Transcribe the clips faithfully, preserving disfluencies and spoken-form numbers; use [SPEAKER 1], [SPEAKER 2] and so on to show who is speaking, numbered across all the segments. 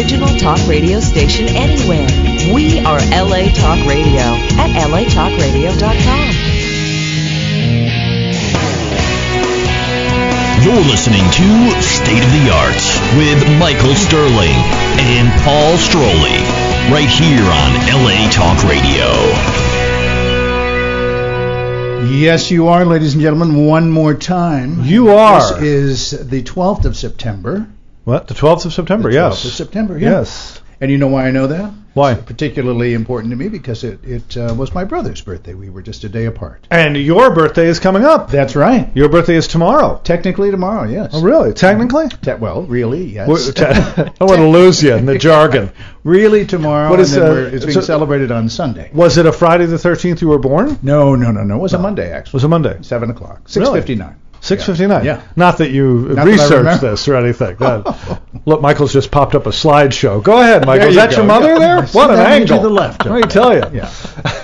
[SPEAKER 1] original talk radio station anywhere. We are L A Talk Radio at L A talk radio dot com.
[SPEAKER 2] You're listening to State of the Arts with Michael Sterling and Paul Stroley, right here on L A Talk Radio.
[SPEAKER 3] Yes, you are, ladies and gentlemen, one more time.
[SPEAKER 4] You are.
[SPEAKER 3] This is the twelfth of September.
[SPEAKER 4] What? The twelfth of September,
[SPEAKER 3] the twelfth
[SPEAKER 4] yes.
[SPEAKER 3] of September, yeah.
[SPEAKER 4] Yes.
[SPEAKER 3] And you know why I know that?
[SPEAKER 4] Why?
[SPEAKER 3] It's particularly important to me because it, it uh, was my brother's birthday. We were just a day apart.
[SPEAKER 4] And your birthday is coming up.
[SPEAKER 3] That's right.
[SPEAKER 4] Your birthday is tomorrow.
[SPEAKER 3] Technically tomorrow, yes.
[SPEAKER 4] Oh, really? Technically?
[SPEAKER 3] Te- well, really, yes.
[SPEAKER 4] I don't want to lose you in the jargon.
[SPEAKER 3] Really tomorrow,
[SPEAKER 4] What is,
[SPEAKER 3] and then
[SPEAKER 4] uh,
[SPEAKER 3] we're, it's being
[SPEAKER 4] so-
[SPEAKER 3] celebrated on Sunday.
[SPEAKER 4] Was it a Friday the thirteenth you were born?
[SPEAKER 3] No, no, no, no. It was a Monday, actually.
[SPEAKER 4] It was a Monday.
[SPEAKER 3] seven o'clock. six fifty-nine.
[SPEAKER 4] six fifty-nine?
[SPEAKER 3] Yeah.
[SPEAKER 4] Not that you
[SPEAKER 3] Not that I
[SPEAKER 4] researched
[SPEAKER 3] remember.
[SPEAKER 4] this or anything. That, look, Michael's just popped up a slideshow. Go ahead, Michael.
[SPEAKER 3] There
[SPEAKER 4] Is
[SPEAKER 3] you
[SPEAKER 4] that
[SPEAKER 3] go,
[SPEAKER 4] your mother
[SPEAKER 3] yeah.
[SPEAKER 4] there?
[SPEAKER 3] Sit
[SPEAKER 4] What an
[SPEAKER 3] down
[SPEAKER 4] angle.
[SPEAKER 3] to the left.
[SPEAKER 4] Let me tell you.
[SPEAKER 3] Yeah.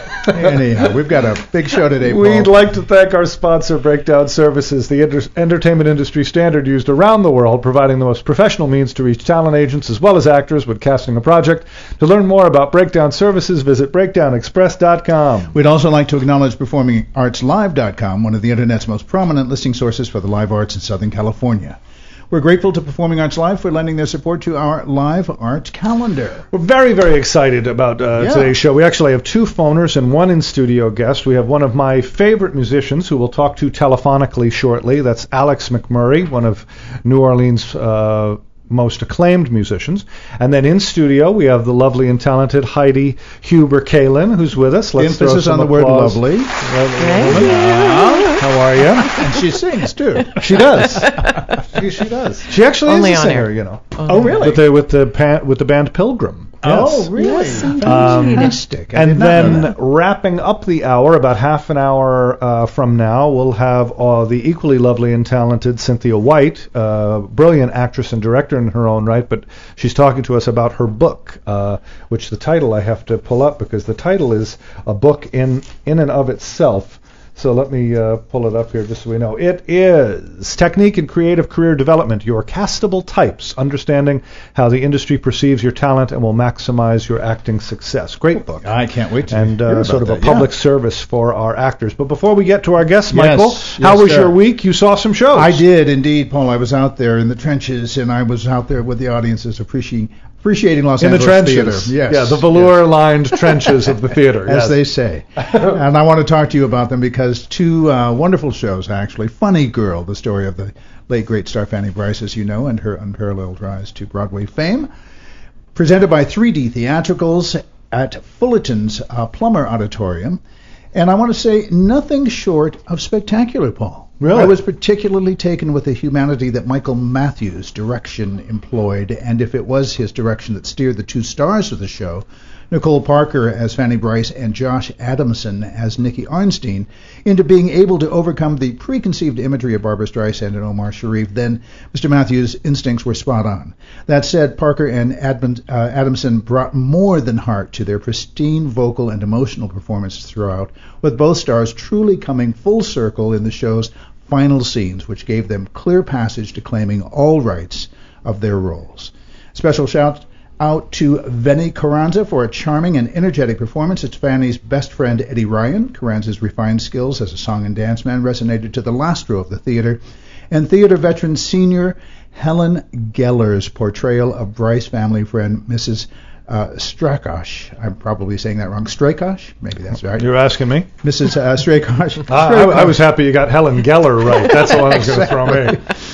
[SPEAKER 3] Anyhow, we've got a big show today, Paul.
[SPEAKER 4] We'd like to thank our sponsor, Breakdown Services, the inter- entertainment industry standard used around the world, providing the most professional means to reach talent agents as well as actors when casting a project. To learn more about Breakdown Services, visit breakdown express dot com.
[SPEAKER 3] We'd also like to acknowledge performing arts live dot com, one of the Internet's most prominent listing sources for the live arts in Southern California. We're grateful to Performing Arts Live for lending their support to our live art calendar.
[SPEAKER 4] We're very, very excited about uh,
[SPEAKER 3] Yeah.
[SPEAKER 4] today's show. We actually have two phoners and one in-studio guest. We have one of my favorite musicians who we'll talk to telephonically shortly. That's Alex McMurray, one of New Orleans' uh, most acclaimed musicians. And then in studio, we have the lovely and talented Heidi Huber-Kalin, who's with us. Let's throw
[SPEAKER 3] Emphasis
[SPEAKER 4] some
[SPEAKER 3] on the word
[SPEAKER 4] applause.
[SPEAKER 3] lovely.
[SPEAKER 4] Lovely woman. How are you?
[SPEAKER 3] And she sings, too.
[SPEAKER 4] She does. she, she does. She actually
[SPEAKER 5] Only
[SPEAKER 4] is a
[SPEAKER 5] on
[SPEAKER 4] singer,
[SPEAKER 5] air.
[SPEAKER 4] you know.
[SPEAKER 3] Oh, really?
[SPEAKER 4] With the with the pa- with the band Pilgrim. Yes.
[SPEAKER 3] Oh, really?
[SPEAKER 5] Yes, indeed.
[SPEAKER 3] Fantastic. I did
[SPEAKER 4] And
[SPEAKER 3] not know
[SPEAKER 4] then
[SPEAKER 3] that.
[SPEAKER 4] wrapping up the hour, about half an hour uh, from now, we'll have uh, the equally lovely and talented Cynthia White, uh, brilliant actress and director in her own right, but she's talking to us about her book, uh, which the title I have to pull up because the title is a book in in and of itself. So let me uh, pull it up here just so we know. It is Technique and Creative Career Development, Your Castable Types, Understanding How the Industry Perceives Your Talent and Will Maximize Your Acting Success. Great book.
[SPEAKER 3] I can't wait to
[SPEAKER 4] And
[SPEAKER 3] hear
[SPEAKER 4] uh,
[SPEAKER 3] about
[SPEAKER 4] sort of a
[SPEAKER 3] that,
[SPEAKER 4] public
[SPEAKER 3] yeah.
[SPEAKER 4] service for our actors. But before we get to our guests,
[SPEAKER 3] Yes,
[SPEAKER 4] Michael,
[SPEAKER 3] yes,
[SPEAKER 4] how was
[SPEAKER 3] sir.
[SPEAKER 4] your week? You saw some shows.
[SPEAKER 3] I did indeed, Paul. I was out there in the trenches, and I was out there with the audiences appreciating appreciating Los
[SPEAKER 4] In the
[SPEAKER 3] Angeles
[SPEAKER 4] trenches.
[SPEAKER 3] theater. Yes,
[SPEAKER 4] Yeah, the
[SPEAKER 3] yes.
[SPEAKER 4] velour-lined trenches of the theater.
[SPEAKER 3] As
[SPEAKER 4] yes.
[SPEAKER 3] they say. And I want to talk to you about them because two uh, wonderful shows, actually. Funny Girl, the story of the late, great star Fanny Brice, as you know, and her unparalleled rise to Broadway fame. Presented by three D Theatricals at Fullerton's uh, Plummer Auditorium. And I want to say nothing short of spectacular, Paul.
[SPEAKER 4] Really?
[SPEAKER 3] I was particularly taken with the humanity that Michael Matthews' direction employed, and if it was his direction that steered the two stars of the show, Nicole Parker as Fanny Brice and Josh Adamson as Nikki Arnstein, into being able to overcome the preconceived imagery of Barbra Streisand and Omar Sharif, then Mister Matthews' instincts were spot on. That said, Parker and Admon, uh, Adamson brought more than heart to their pristine vocal and emotional performances throughout, with both stars truly coming full circle in the show's final scenes, which gave them clear passage to claiming all rights of their roles. Special shout out to Venny Carranza for a charming and energetic performance. It's Fanny's best friend, Eddie Ryan. Carranza's refined skills as a song and dance man resonated to the last row of the theater. And theater veteran senior Helen Geller's portrayal of Brice family friend Missus Uh, Strakosh. I'm probably saying that wrong. Strakosh? Maybe that's right.
[SPEAKER 4] You're asking me?
[SPEAKER 3] Missus Uh, Strakosh.
[SPEAKER 4] I, I, I was happy you got Helen Geller right. That's the one that was going to throw me.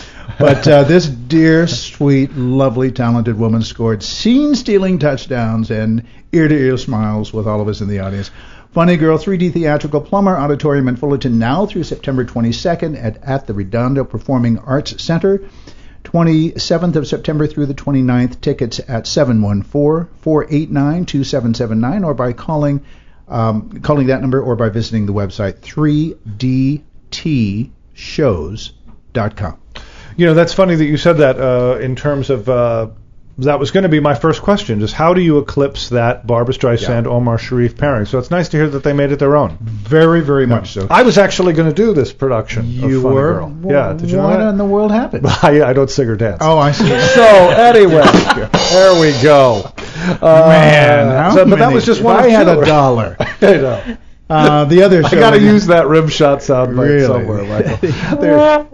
[SPEAKER 3] But uh, this dear, sweet, lovely, talented woman scored scene-stealing touchdowns and ear-to-ear smiles with all of us in the audience. Funny Girl, three D Theatrical, Plummer Auditorium in Fullerton, now through September twenty-second at, at the Redondo Performing Arts Center. twenty-seventh of September through the twenty-ninth. Tickets at seven one four, four eight nine, two seven seven nine or by calling um, calling that number or by visiting the website three D T shows dot com.
[SPEAKER 4] You know, that's funny that you said that uh, in terms of uh, that was going to be my first question, just how do you eclipse that Barbra Streisand,
[SPEAKER 3] Yeah.
[SPEAKER 4] Omar Sharif pairing? So it's nice to hear that they made it their own.
[SPEAKER 3] Very, very much so.
[SPEAKER 4] I was actually going to do this production
[SPEAKER 3] You
[SPEAKER 4] of Funny
[SPEAKER 3] were?
[SPEAKER 4] Girl.
[SPEAKER 3] Well,
[SPEAKER 4] yeah, did you know
[SPEAKER 3] what
[SPEAKER 4] that?
[SPEAKER 3] in the world happened?
[SPEAKER 4] I, I don't sing or dance.
[SPEAKER 3] Oh, I see.
[SPEAKER 4] So anyway, there we go. Uh,
[SPEAKER 3] Man, how
[SPEAKER 4] so- but that
[SPEAKER 3] many-
[SPEAKER 4] was just
[SPEAKER 3] if
[SPEAKER 4] one.
[SPEAKER 3] I
[SPEAKER 4] of
[SPEAKER 3] had
[SPEAKER 4] two.
[SPEAKER 3] a dollar.
[SPEAKER 4] I know.
[SPEAKER 3] Uh, the other show.
[SPEAKER 4] I got to use that rim shot soundbite
[SPEAKER 3] Really?
[SPEAKER 4] somewhere, Michael.
[SPEAKER 3] There-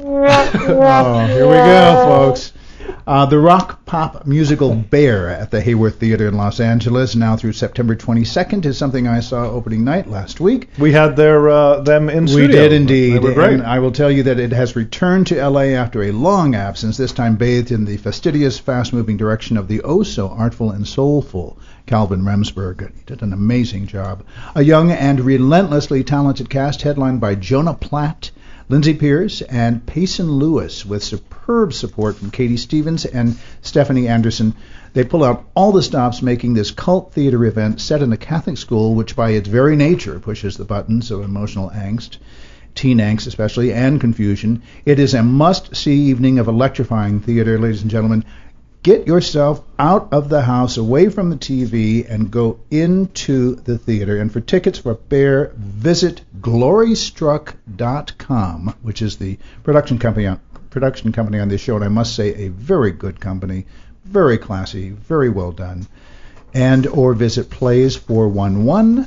[SPEAKER 3] oh, here we go, folks. Uh, the rock pop musical Bear at the Hayworth Theater in Los Angeles, now through September twenty-second, is something I saw opening night last week.
[SPEAKER 4] We had their uh, them in
[SPEAKER 3] We
[SPEAKER 4] studio.
[SPEAKER 3] did indeed.
[SPEAKER 4] They were great.
[SPEAKER 3] And I will tell you that it has returned to L A after a long absence, this time bathed in the fastidious, fast-moving direction of the oh-so-artful and soulful Calvin Remsburg. He did an amazing job. A young and relentlessly talented cast headlined by Jonah Platt, Lindsay Pierce, and Payson Lewis, with superb support from Katie Stevens and Stephanie Anderson. They pull out all the stops, making this cult theater event set in a Catholic school, which by its very nature pushes the buttons of emotional angst, teen angst especially, and confusion. It is a must-see evening of electrifying theater, ladies and gentlemen. Get yourself out of the house, away from the T V, and go into the theater. And for tickets for Bear, visit glorystruck dot com, which is the production company on, production company on this show. And I must say, a very good company, very classy, very well done. And or visit plays four one one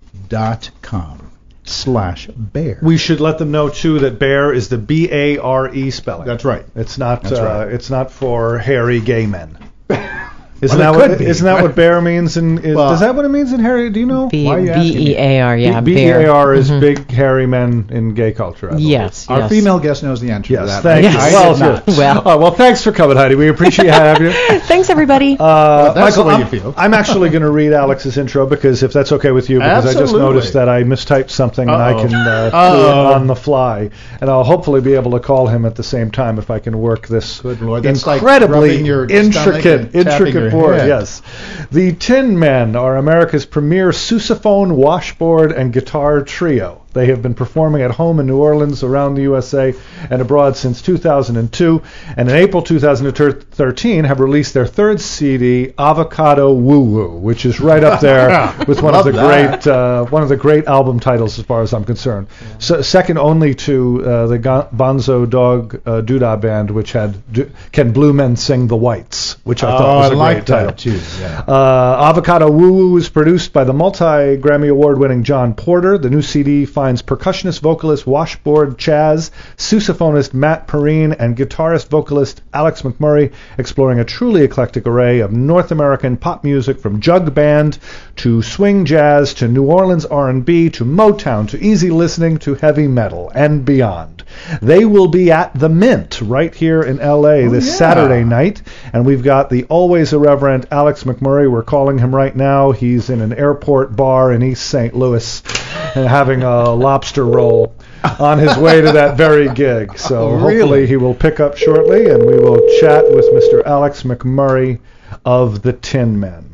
[SPEAKER 3] dot com slash bear.
[SPEAKER 4] We should let them know too that Bear is the B A R E spelling.
[SPEAKER 3] That's right.
[SPEAKER 4] It's not.
[SPEAKER 3] That's
[SPEAKER 4] uh,
[SPEAKER 3] right.
[SPEAKER 4] It's not for hairy gay men. Isn't
[SPEAKER 3] Well, it
[SPEAKER 4] that
[SPEAKER 3] could
[SPEAKER 4] what?
[SPEAKER 3] be.
[SPEAKER 4] Isn't that what bear means? In is,
[SPEAKER 3] Well-
[SPEAKER 4] does that what it means in hairy? Do you know?
[SPEAKER 5] B
[SPEAKER 3] Why are you asking
[SPEAKER 5] B E A R, yeah,
[SPEAKER 4] B
[SPEAKER 5] bear.
[SPEAKER 4] E A R is
[SPEAKER 5] Mhm.
[SPEAKER 4] big hairy men in gay culture. I believe.
[SPEAKER 5] Yes,
[SPEAKER 3] Our
[SPEAKER 5] yes.
[SPEAKER 3] female guest knows the answer to
[SPEAKER 4] Yes,
[SPEAKER 3] that.
[SPEAKER 4] thank
[SPEAKER 5] Yes.
[SPEAKER 4] you.
[SPEAKER 3] I
[SPEAKER 4] well,
[SPEAKER 3] did not.
[SPEAKER 4] good.
[SPEAKER 5] Well.
[SPEAKER 4] Oh, well, thanks for coming, Heidi. We appreciate having you.
[SPEAKER 5] Thanks, everybody.
[SPEAKER 4] Uh,
[SPEAKER 3] that's
[SPEAKER 4] Michael,
[SPEAKER 3] the way
[SPEAKER 4] I'm,
[SPEAKER 3] you feel.
[SPEAKER 4] I'm actually going to read Alex's intro because if that's okay with you, because I just
[SPEAKER 3] Absolutely.
[SPEAKER 4] noticed that I mistyped something and I
[SPEAKER 3] Uh-oh.
[SPEAKER 4] can uh, do
[SPEAKER 3] Uh-oh.
[SPEAKER 4] it on the fly, and I'll hopefully be able to call him at the same time if I can work this
[SPEAKER 3] Good Lord, that's like
[SPEAKER 4] incredibly
[SPEAKER 3] rubbing your stomach
[SPEAKER 4] intricate,
[SPEAKER 3] and tapping
[SPEAKER 4] intricate
[SPEAKER 3] your
[SPEAKER 4] board.
[SPEAKER 3] head.
[SPEAKER 4] Yes, the Tin Men are America's premier sousaphone, washboard, and guitar trio. They have been performing at home in New Orleans, around the U S A, and abroad since two thousand two, and in April two thousand thirteen have released their third C D, Avocado Woo Woo, which is right up there with one of the
[SPEAKER 3] Love that.
[SPEAKER 4] great uh, one of the great album titles as far as I'm concerned. So, second only to uh, the Gon- Bonzo Dog uh, Doodah Band, which had Do- Can Blue Men Sing the Whites, which I thought
[SPEAKER 3] Oh,
[SPEAKER 4] was
[SPEAKER 3] I
[SPEAKER 4] a
[SPEAKER 3] like
[SPEAKER 4] great title.
[SPEAKER 3] that too. Yeah.
[SPEAKER 4] Uh, Avocado Woo Woo is produced by the multi-Grammy Award-winning John Porter. The new C D finds percussionist vocalist Washboard Chaz, sousaphonist Matt Perrine, and guitarist vocalist Alex McMurray exploring a truly eclectic array of North American pop music, from jug band to swing jazz to New Orleans R and B to Motown to easy listening to heavy metal and beyond. They will be at the Mint right here in L A
[SPEAKER 3] Oh,
[SPEAKER 4] this
[SPEAKER 3] yeah.
[SPEAKER 4] Saturday night, and we've got the always irreverent Alex McMurray. We're calling him right now. He's in an airport bar in East Saint Louis and having a lobster roll on his way to that very gig. So
[SPEAKER 3] Oh,
[SPEAKER 4] hopefully
[SPEAKER 3] really?
[SPEAKER 4] he will pick up shortly, and we will chat with Mister Alex McMurray of the Tin Men.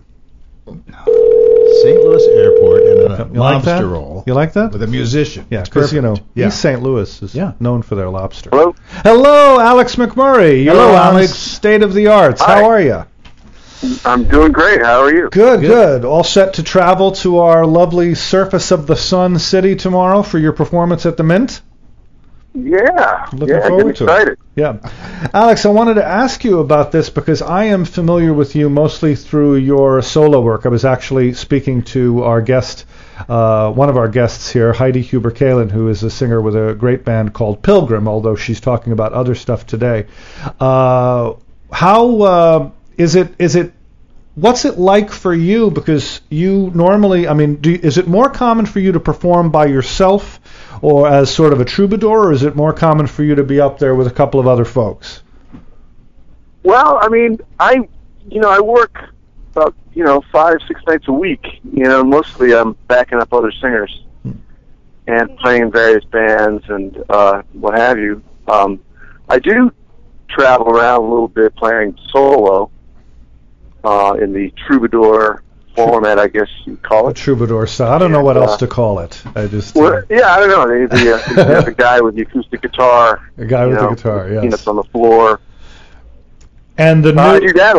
[SPEAKER 3] Saint Louis Airport and a
[SPEAKER 4] You like that?
[SPEAKER 3] lobster roll.
[SPEAKER 4] You like that?
[SPEAKER 3] With a musician.
[SPEAKER 4] Yeah,
[SPEAKER 3] It's
[SPEAKER 4] because, you know,
[SPEAKER 3] perfect. Yeah.
[SPEAKER 4] East Saint Louis is
[SPEAKER 3] Yeah.
[SPEAKER 4] known for their lobster.
[SPEAKER 6] Hello?
[SPEAKER 4] Hello, Alex McMurray. You're
[SPEAKER 3] Hello,
[SPEAKER 4] on
[SPEAKER 3] Alex.
[SPEAKER 4] State of the Arts.
[SPEAKER 6] Hi.
[SPEAKER 4] How are you?
[SPEAKER 6] I'm doing great. How are you?
[SPEAKER 4] Good, good. All set to travel to our lovely Surface of the Sun city tomorrow for your performance at the Mint?
[SPEAKER 6] Yeah.
[SPEAKER 4] Looking
[SPEAKER 6] yeah,
[SPEAKER 4] forward
[SPEAKER 6] get
[SPEAKER 4] to
[SPEAKER 6] excited.
[SPEAKER 4] it. Yeah. Alex, I wanted to ask you about this because I am familiar with you mostly through your solo work. I was actually speaking to our guest, uh, one of our guests here, Heidi Huber-Kalin, who is a singer with a great band called Pilgrim, although she's talking about other stuff today. Uh, how uh, is it? Is it? What's it like for you? Because you normally, I mean, do, is it more common for you to perform by yourself or as sort of a troubadour, or is it more common for you to be up there with a couple of other folks?
[SPEAKER 6] Well, I mean, I, you know, I work about, you know, five, six nights a week. You know, mostly I'm backing up other singers and playing in various bands and uh, what have you. Um, I do travel around a little bit playing solo uh, in the troubadour format, I guess you'd call
[SPEAKER 4] A
[SPEAKER 6] it.
[SPEAKER 4] troubadour style. I don't know what
[SPEAKER 6] Yeah.
[SPEAKER 4] else to call it. I just
[SPEAKER 6] Well,
[SPEAKER 4] uh,
[SPEAKER 6] yeah, I don't know. The, the, uh, you have the guy with the acoustic guitar.
[SPEAKER 4] a guy
[SPEAKER 6] you
[SPEAKER 4] with
[SPEAKER 6] know,
[SPEAKER 4] a guitar. Yes.
[SPEAKER 6] Peanuts on the floor.
[SPEAKER 4] And the
[SPEAKER 6] Uh, I
[SPEAKER 4] new
[SPEAKER 6] do that a lot.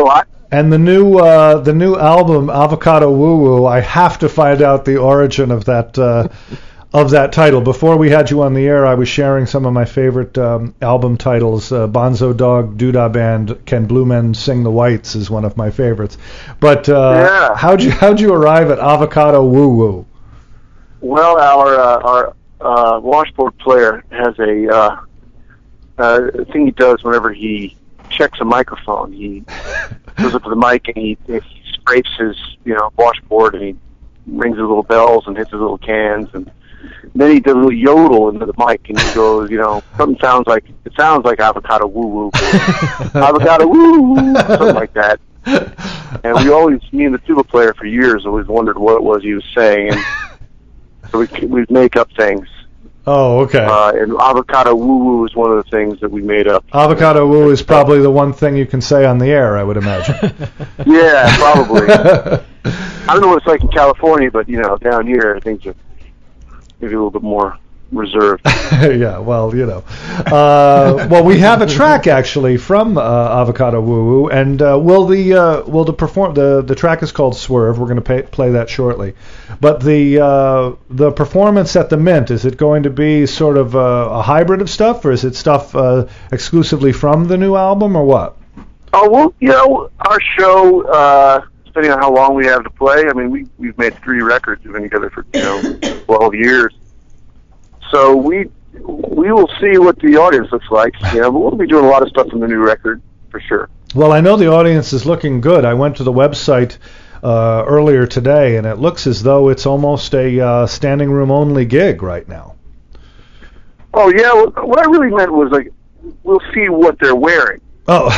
[SPEAKER 4] And the new uh, the new album, Avocado Woo Woo, I have to find out the origin of that uh, of that title. Before we had you on the air, I was sharing some of my favorite um, album titles. Uh, Bonzo Dog, Doodah Band, Can Blue Men Sing the Whites is one of my favorites. But uh,
[SPEAKER 6] yeah.
[SPEAKER 4] how'd you how'd you arrive at Avocado Woo Woo?
[SPEAKER 6] Well, our uh, our uh, washboard player has a uh, uh, thing he does whenever he checks a microphone. He goes up to the mic and he, he scrapes his, you know, washboard and he rings his little bells and hits his little cans, and then he does a little yodel into the mic and he goes, you know, something sounds like, it sounds like avocado woo woo, avocado woo woo, something like that. And we always, me and the tuba player for years always wondered what it was he was saying, and so we we'd make up things.
[SPEAKER 4] Oh, okay.
[SPEAKER 6] Uh, and avocado woo woo is one of the things that we made up.
[SPEAKER 4] Avocado woo is probably the one thing you can say on the air, I would imagine.
[SPEAKER 6] Yeah, probably. I don't know what it's like in California, but you know, down here things are maybe a little bit more reserved.
[SPEAKER 4] Yeah, well, you know. Uh, well, we have a track actually from uh, Avocado Woo Woo, and uh, will the uh, will the perform the the track is called Swerve. We're going to play that shortly. But the uh, the performance at the Mint, is it going to be sort of a, a hybrid of stuff, or is it stuff uh, exclusively from the new album, or what?
[SPEAKER 6] Oh well, you know, our show, uh, depending on how long we have to play. I mean, we we've made three records. We've been together for you know twelve years. So we we will see what the audience looks like. You know, but we'll be doing a lot of stuff from the new record for sure.
[SPEAKER 4] Well, I know the audience is looking good. I went to the website uh, earlier today, and it looks as though it's almost a uh, standing room only gig right now.
[SPEAKER 6] Oh yeah, well, what I really meant was like we'll see what they're wearing.
[SPEAKER 4] Oh,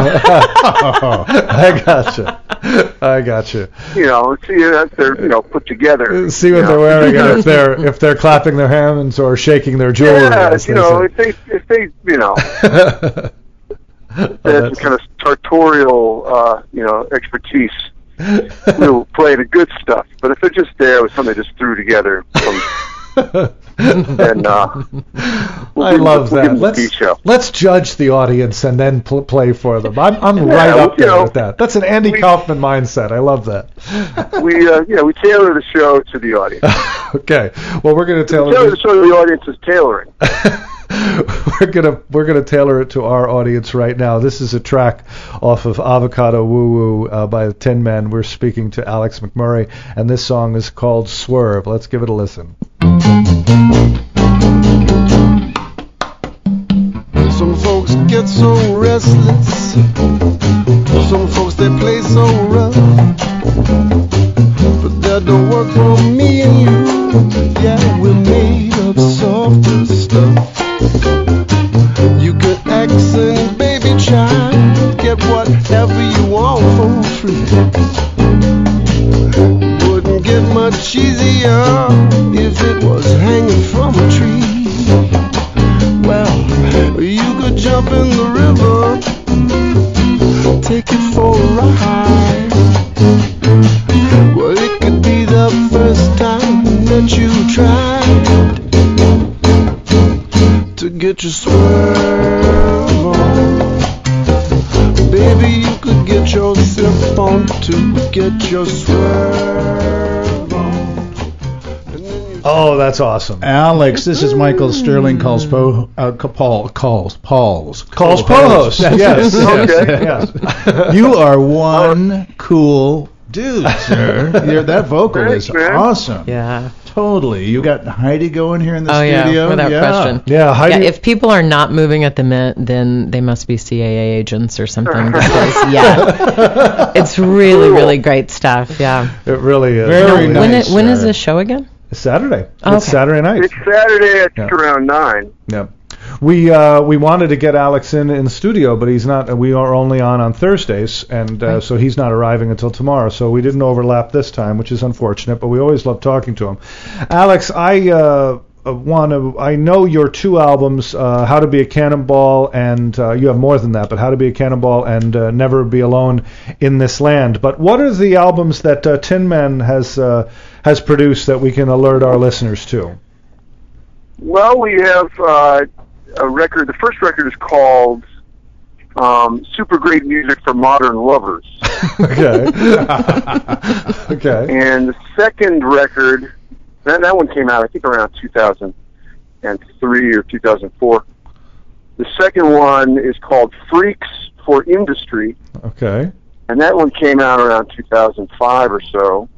[SPEAKER 4] I gotcha. I gotcha.
[SPEAKER 6] You know, see if they're you know put together.
[SPEAKER 4] See what
[SPEAKER 6] you
[SPEAKER 4] they're
[SPEAKER 6] know.
[SPEAKER 4] wearing, and if they're if they're clapping their hands or shaking their jewelry.
[SPEAKER 6] Yeah,
[SPEAKER 4] as
[SPEAKER 6] you
[SPEAKER 4] they
[SPEAKER 6] know,
[SPEAKER 4] say.
[SPEAKER 6] if they if they you know
[SPEAKER 4] Oh,
[SPEAKER 6] that's
[SPEAKER 4] that's-
[SPEAKER 6] kind of sartorial uh, you know expertise. We'll play the good stuff. But if they're just there with something they just threw together, from, then uh, we'll
[SPEAKER 4] I
[SPEAKER 6] give
[SPEAKER 4] love
[SPEAKER 6] them, we'll give
[SPEAKER 4] that.
[SPEAKER 6] them the
[SPEAKER 4] Let's
[SPEAKER 6] beat show.
[SPEAKER 4] let's judge the audience and then pl- play for them. I'm I'm
[SPEAKER 6] Yeah,
[SPEAKER 4] right
[SPEAKER 6] well,
[SPEAKER 4] up
[SPEAKER 6] you
[SPEAKER 4] there
[SPEAKER 6] know,
[SPEAKER 4] with that. That's an Andy
[SPEAKER 6] we-
[SPEAKER 4] Kaufman mindset. I love that.
[SPEAKER 6] We uh, you know we tailor the show to the audience.
[SPEAKER 4] Okay. Well, we're going to
[SPEAKER 6] Tailor
[SPEAKER 4] tailor
[SPEAKER 6] the show to the audience is tailoring.
[SPEAKER 4] we're gonna we're gonna tailor it to our audience right now. This is a track off of Avocado Woo Woo uh, by the Tin Men. We're speaking to Alex McMurray, and this song is called Swerve. Let's give it a listen.
[SPEAKER 5] Some folks get so restless. Some folks they play so rough. But that don't work for me and you. Yeah, we're made of softer stuff. You could accent, baby child, get whatever you want for free. Wouldn't get much easier if it was hanging from a tree. Well, you could jump in the river, take it for a ride. Well, it could be the first time that you tried to get your swerve on. Baby, you could get yourself on to get your swerve on. And then you
[SPEAKER 4] Oh, that's awesome.
[SPEAKER 3] Alex, this is Michael Sterling calls po, uh, Paul calls Paul's
[SPEAKER 4] Calls co-host. Yes.
[SPEAKER 6] Okay.
[SPEAKER 4] Yes.
[SPEAKER 3] You are one cool dude, sir. You're, that vocal
[SPEAKER 6] Thanks,
[SPEAKER 3] is
[SPEAKER 6] man.
[SPEAKER 3] awesome.
[SPEAKER 7] Yeah.
[SPEAKER 3] Totally. You got Heidi going here in the
[SPEAKER 7] Oh,
[SPEAKER 3] studio.
[SPEAKER 7] yeah, without
[SPEAKER 3] yeah.
[SPEAKER 7] question.
[SPEAKER 4] Yeah, Heidi.
[SPEAKER 7] Yeah, if people are not moving at the Mint, then they must be C A A agents or something. Because, yeah, it's really, really great stuff. Yeah.
[SPEAKER 4] It really is.
[SPEAKER 3] Very
[SPEAKER 4] Really
[SPEAKER 7] When,
[SPEAKER 3] nice,
[SPEAKER 7] it, when is
[SPEAKER 3] sir.
[SPEAKER 7] the show again?
[SPEAKER 4] It's Saturday.
[SPEAKER 7] Oh,
[SPEAKER 4] It's
[SPEAKER 7] okay.
[SPEAKER 4] Saturday night.
[SPEAKER 6] It's Saturday at
[SPEAKER 4] Yeah.
[SPEAKER 6] around nine.
[SPEAKER 4] Yeah. We uh, we wanted to get Alex in in the studio, but he's not. We are only on on Thursdays, and uh,
[SPEAKER 7] Right.
[SPEAKER 4] so he's not arriving until tomorrow. So we didn't overlap this time, which is unfortunate. But we always love talking to him. Alex, I uh, want to. I know your two albums, uh, How to Be a Cannonball, and uh, you have more than that, but How to Be a Cannonball and uh, Never Be Alone in This Land. But what are the albums that uh, Tin Man has uh, has produced that we can alert our listeners to?
[SPEAKER 6] Well, we have uh, a record. The first record is called um, super great music for modern lovers.
[SPEAKER 4] Okay. Okay.
[SPEAKER 6] And the second record, that, that one came out, I think, around two thousand three or two thousand four. The second one is called Freaks for Industry.
[SPEAKER 4] Okay.
[SPEAKER 6] And that one came out around two thousand five or so.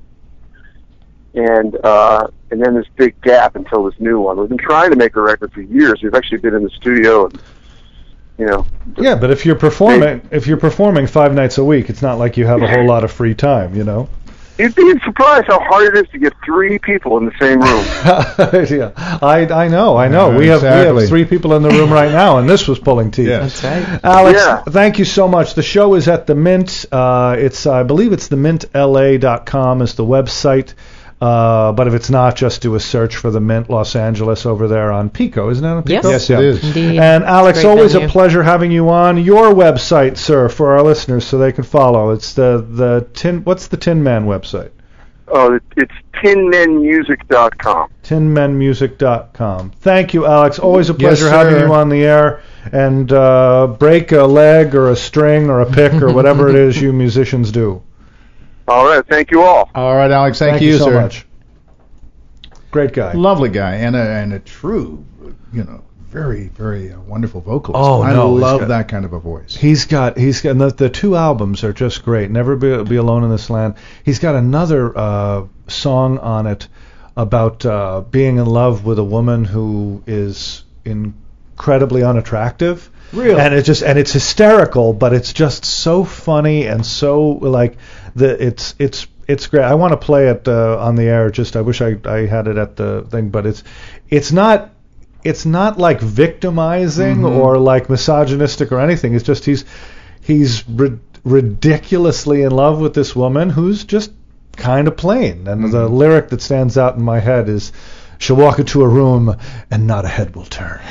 [SPEAKER 6] And uh, and then this big gap until this new one. We've been trying to make a record for years. We've actually been in the studio and, you know.
[SPEAKER 4] Yeah, but if you're performing, if you're performing five nights a week, it's not like you have a whole lot of free time, you know.
[SPEAKER 6] You'd be surprised how hard it is to get three people in the same room.
[SPEAKER 4] Yeah, I I know, I know.
[SPEAKER 3] Yeah,
[SPEAKER 4] we have
[SPEAKER 3] exactly.
[SPEAKER 4] we have three people in the room right now, and this was pulling teeth.
[SPEAKER 3] Yes.
[SPEAKER 7] That's right.
[SPEAKER 4] Alex,
[SPEAKER 6] Yeah.
[SPEAKER 4] thank you so much. The show is at the Mint. Uh, it's I believe it's the mint L A dot com is the website. Uh, but if it's not, just do a search for the Mint Los Angeles over there on Pico, isn't it? On Pico?
[SPEAKER 7] Yes.
[SPEAKER 3] Yes, it is.
[SPEAKER 7] Indeed.
[SPEAKER 4] And Alex,
[SPEAKER 7] Great
[SPEAKER 4] always
[SPEAKER 7] venue.
[SPEAKER 4] a pleasure having you on your website, sir, for our listeners, so they can follow. It's the the tin. What's the Tin Man website?
[SPEAKER 6] Oh, it- it's tin men music dot com.
[SPEAKER 4] tin men music dot com. Thank you, Alex. Always a pleasure
[SPEAKER 3] Yes,
[SPEAKER 4] having
[SPEAKER 3] sir.
[SPEAKER 4] you on the air. And uh, break a leg or a string or a pick or whatever it is you musicians do.
[SPEAKER 6] All right, thank you all.
[SPEAKER 3] All right, Alex. Thank,
[SPEAKER 4] Thank you so
[SPEAKER 3] sir.
[SPEAKER 4] much. Great guy.
[SPEAKER 3] Lovely guy and a and a true, you know, very very uh, wonderful vocalist.
[SPEAKER 4] Oh,
[SPEAKER 3] I
[SPEAKER 4] no, he's
[SPEAKER 3] love
[SPEAKER 4] got-
[SPEAKER 3] that kind of a voice.
[SPEAKER 4] He's got he's got and the, the two albums are just great. Never be, be Alone in This Land. He's got another uh, song on it about uh, being in love with a woman who is incredibly unattractive.
[SPEAKER 3] Really?
[SPEAKER 4] And it just and it's hysterical, but it's just so funny and so like the it's it's it's great. I want to play it uh, on the air. Just I wish I, I had it at the thing, but it's it's not it's not like victimizing
[SPEAKER 3] Mhm.
[SPEAKER 4] or like misogynistic or anything. It's just he's he's ri- ridiculously in love with this woman who's just kind of plain. And the lyric that stands out in my head is, "She'll walk into a room and not a head will turn."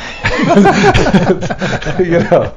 [SPEAKER 4] You know,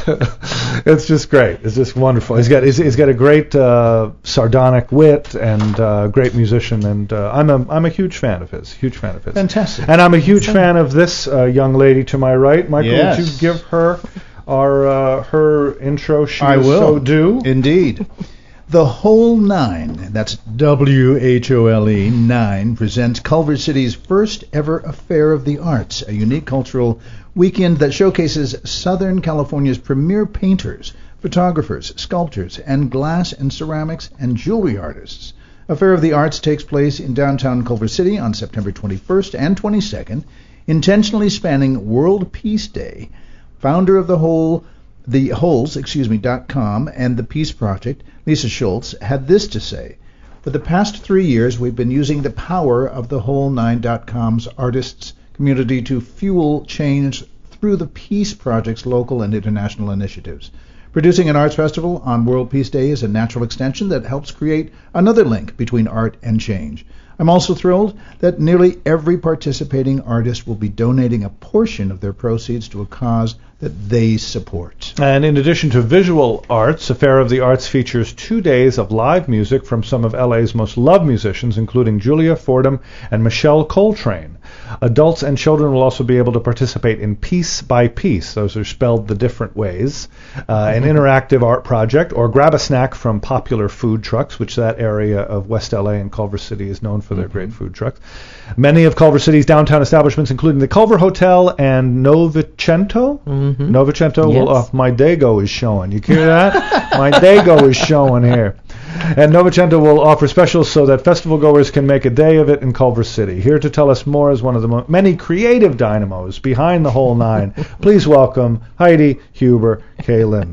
[SPEAKER 4] it's just great. It's just wonderful. He's got he's, he's got a great uh, sardonic wit and uh, great musician, and uh, I'm a I'm a huge fan of his. Huge fan of his.
[SPEAKER 3] Fantastic.
[SPEAKER 4] And I'm a huge fan of this uh, young lady to my right. Michael,
[SPEAKER 3] Yes.
[SPEAKER 4] would you give her our uh, her intro? She
[SPEAKER 3] I
[SPEAKER 4] is
[SPEAKER 3] will.
[SPEAKER 4] so due.
[SPEAKER 3] Indeed. The Whole Nine, that's W H O L E, nine, presents Culver City's first ever Affair of the Arts, a unique cultural weekend that showcases Southern California's premier painters, photographers, sculptors, and glass and ceramics and jewelry artists. Affair of the Arts takes place in downtown Culver City on September twenty-first and twenty-second, intentionally spanning World Peace Day. Founder of the whole the Holes, excuse me, dot com and the Peace Project, Lisa Schultz, had this to say: "For the past three years, we've been using the power of the Whole Nine dot com's artists community to fuel change through the Peace Project's local and international initiatives. Producing an arts festival on World Peace Day is a natural extension that helps create another link between art and change. I'm also thrilled that nearly every participating artist will be donating a portion of their proceeds to a cause that they support."
[SPEAKER 4] And in addition to visual arts, Affair of the Arts features two days of live music from some of L A's most loved musicians, including Julia Fordham and Michelle Coltrane. Adults and children will also be able to participate in Piece by Piece, those are spelled the different ways, uh, an interactive art project, or grab a snack from popular food trucks, which that area of West L A and Culver City is known for their great food trucks. Many of Culver City's downtown establishments, including the Culver Hotel and Novecento.
[SPEAKER 7] Mm-hmm.
[SPEAKER 4] Novecento,
[SPEAKER 7] Yes.
[SPEAKER 4] will, uh, my Dago is showing. You hear that? My Dago is showing here. And Novecento will offer specials so that festival goers can make a day of it in Culver City. Here to tell us more is one of the mo- many creative dynamos behind the Whole Nine. Please welcome Heidi Huber Kalin.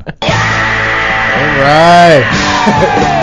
[SPEAKER 3] All right.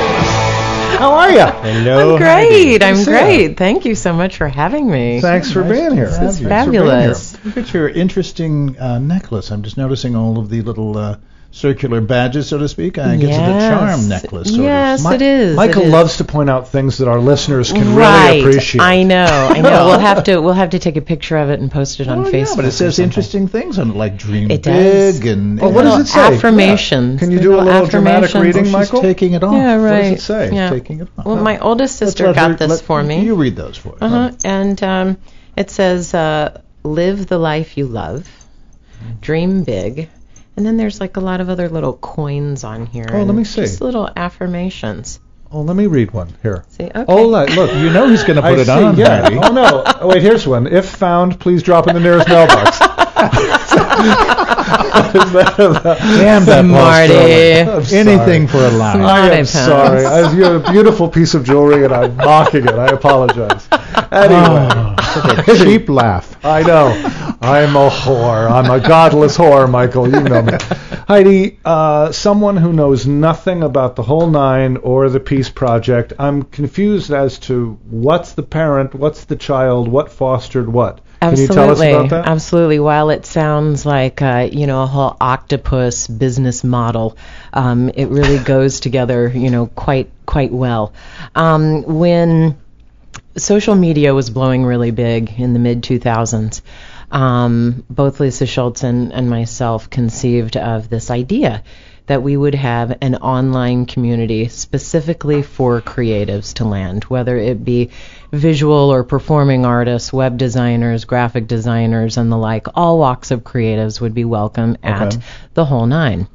[SPEAKER 4] How are you?
[SPEAKER 3] Hello.
[SPEAKER 7] I'm great. I'm
[SPEAKER 4] Good to see
[SPEAKER 7] great. Thank you so much for having me.
[SPEAKER 4] Thanks for being here.
[SPEAKER 3] This
[SPEAKER 7] is fabulous.
[SPEAKER 3] Look at your interesting uh, necklace. I'm just noticing all of the little uh, circular badges, so to speak. I guess it's a charm necklace. Sort
[SPEAKER 7] Yes,
[SPEAKER 3] of.
[SPEAKER 7] it is.
[SPEAKER 4] Michael
[SPEAKER 7] it is.
[SPEAKER 4] loves to point out things that our listeners can
[SPEAKER 7] right.
[SPEAKER 4] really appreciate.
[SPEAKER 7] I know. I know. we'll have to. We'll have to take a picture of it and post it on
[SPEAKER 3] Oh,
[SPEAKER 7] Facebook.
[SPEAKER 3] yeah, but it
[SPEAKER 7] or
[SPEAKER 3] says
[SPEAKER 7] something.
[SPEAKER 3] interesting things on it, like dream
[SPEAKER 7] It
[SPEAKER 3] big
[SPEAKER 7] does.
[SPEAKER 3] and.
[SPEAKER 4] Well, what does it say?
[SPEAKER 7] Affirmations.
[SPEAKER 4] Can you
[SPEAKER 7] There's
[SPEAKER 4] do a little dramatic
[SPEAKER 7] affirmations.
[SPEAKER 4] reading,
[SPEAKER 3] She's
[SPEAKER 4] Michael?
[SPEAKER 3] taking it off.
[SPEAKER 7] Yeah, right.
[SPEAKER 4] What does it say?
[SPEAKER 7] Yeah.
[SPEAKER 3] Taking it off.
[SPEAKER 7] Well, my oldest
[SPEAKER 3] Let's
[SPEAKER 7] sister
[SPEAKER 3] let
[SPEAKER 7] got
[SPEAKER 3] her-
[SPEAKER 7] this
[SPEAKER 3] let-
[SPEAKER 7] for me.
[SPEAKER 3] You read those for us.
[SPEAKER 7] Uh-huh. And um, it says, uh, "Live the life you love, dream big, And then there's like a lot of other little coins on here.
[SPEAKER 4] Oh, let me see.
[SPEAKER 7] Just little affirmations.
[SPEAKER 4] Oh, let me read one here.
[SPEAKER 7] See, okay.
[SPEAKER 4] Oh, look, look,
[SPEAKER 3] You know he's going to put
[SPEAKER 4] I
[SPEAKER 3] it
[SPEAKER 4] see,
[SPEAKER 3] on,
[SPEAKER 4] yeah.
[SPEAKER 3] Patty.
[SPEAKER 4] Oh, no. Oh, wait, here's one. If found, please drop in the nearest mailbox.
[SPEAKER 3] Damn that
[SPEAKER 7] Marty.
[SPEAKER 4] I'm
[SPEAKER 3] Anything
[SPEAKER 4] sorry.
[SPEAKER 3] for a lie.
[SPEAKER 4] I am
[SPEAKER 7] Pants.
[SPEAKER 4] sorry. I, you're a beautiful piece of jewelry, and I'm mocking it. I apologize. Anyway.
[SPEAKER 3] Oh, such a cheap laugh.
[SPEAKER 4] I know. I'm a whore. I'm a godless whore, Michael. You know me. Heidi, uh, someone who knows nothing about the whole nine or the Peace Project, I'm confused as to what's the parent, what's the child, what fostered what.
[SPEAKER 7] Absolutely.
[SPEAKER 4] Can you tell us about that?
[SPEAKER 7] Absolutely. While it sounds like, uh, you know, a whole octopus business model, um, it really goes together, you know, quite quite well. Um, when social media was blowing really big in the mid two thousands, um, both Lisa Schultz and, and myself conceived of this idea that we would have an online community specifically for creatives to land, whether it be visual or performing artists, web designers, graphic designers, and the like. All walks of creatives would be welcome at
[SPEAKER 4] Okay.
[SPEAKER 7] the whole nine.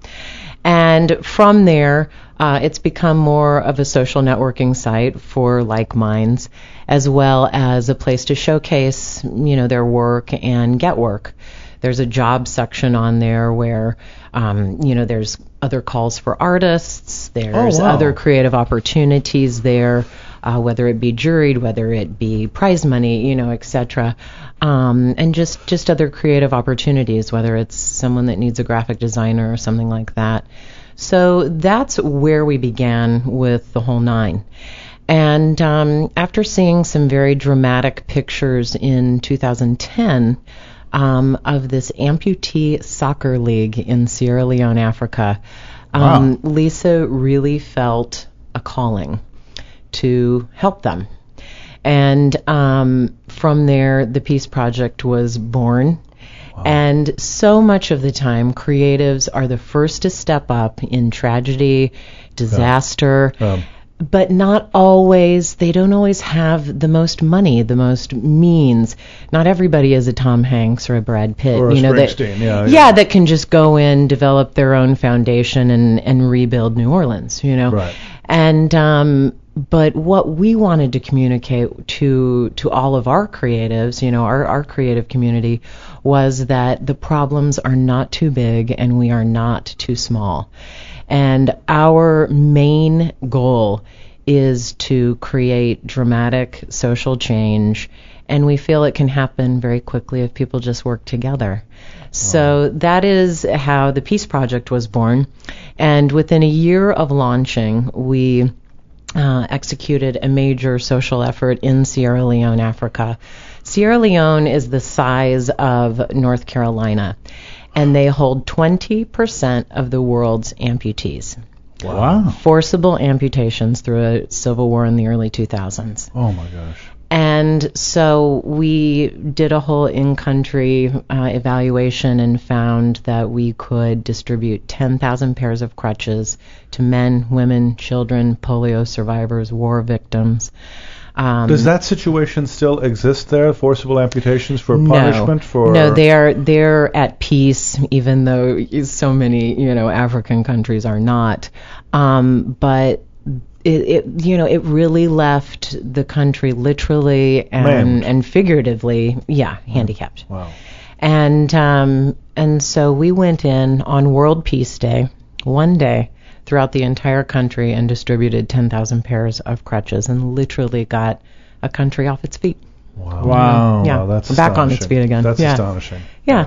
[SPEAKER 7] And from there, uh, it's become more of a social networking site for like minds, as well as a place to showcase, you know, their work and get work. There's a job section on there where, um, you know, there's other calls for artists. There's
[SPEAKER 4] Oh, wow.
[SPEAKER 7] other creative opportunities there, uh, whether it be juried, whether it be prize money, you know, et cetera. Um, and just, just other creative opportunities, whether it's someone that needs a graphic designer or something like that. So that's where we began with the whole nine. And um, after seeing some very dramatic pictures in two thousand ten, Um, of this amputee soccer league in Sierra Leone, Africa, um,
[SPEAKER 3] Wow.
[SPEAKER 7] Lisa really felt a calling to help them. And um, from there, the Peace Project was born. Wow. And so much of the time, creatives are the first to step up in tragedy, disaster.
[SPEAKER 4] Um,
[SPEAKER 7] But not always, they don't always have the most money, the most means. Not everybody is a Tom Hanks or a Brad Pitt.
[SPEAKER 4] Or a
[SPEAKER 7] you know, that,
[SPEAKER 4] Springsteen, yeah,
[SPEAKER 7] yeah.
[SPEAKER 4] yeah.
[SPEAKER 7] that can just go in, develop their own foundation and, and rebuild New Orleans, you know.
[SPEAKER 4] Right.
[SPEAKER 7] And, um, but what we wanted to communicate to, to all of our creatives, you know, our, our creative community, was that the problems are not too big and we are not too small. And our main goal is to create dramatic social change, and we feel it can happen very quickly if people just work together. So that is how the Peace Project was born. And within a year of launching, we uh, executed a major social effort in Sierra Leone, Africa. Sierra Leone is the size of North Carolina, and they hold twenty percent of the world's amputees.
[SPEAKER 3] Wow.
[SPEAKER 7] Forcible amputations through a civil war in the early two thousands.
[SPEAKER 4] Oh, my gosh.
[SPEAKER 7] And so we did a whole in-country uh, evaluation and found that we could distribute ten thousand pairs of crutches to men, women, children, polio survivors, war victims. Um,
[SPEAKER 4] Does that situation still exist there? Forcible amputations for punishment?
[SPEAKER 7] No,
[SPEAKER 4] For
[SPEAKER 7] no, they are they're at peace, even though so many you know African countries are not. Um, but it, it you know it really left the country literally and
[SPEAKER 4] Maimed.
[SPEAKER 7] and figuratively, yeah, handicapped.
[SPEAKER 4] Wow.
[SPEAKER 7] And um, and so we went in on World Peace Day, one day, throughout the entire country and distributed ten thousand pairs of crutches and literally got a country off its feet.
[SPEAKER 4] Wow.
[SPEAKER 3] Wow.
[SPEAKER 7] Yeah,
[SPEAKER 4] Wow, that's
[SPEAKER 7] back on its
[SPEAKER 4] astonishing.
[SPEAKER 7] feet again.
[SPEAKER 4] That's
[SPEAKER 7] Yeah.
[SPEAKER 4] astonishing.
[SPEAKER 7] Yeah.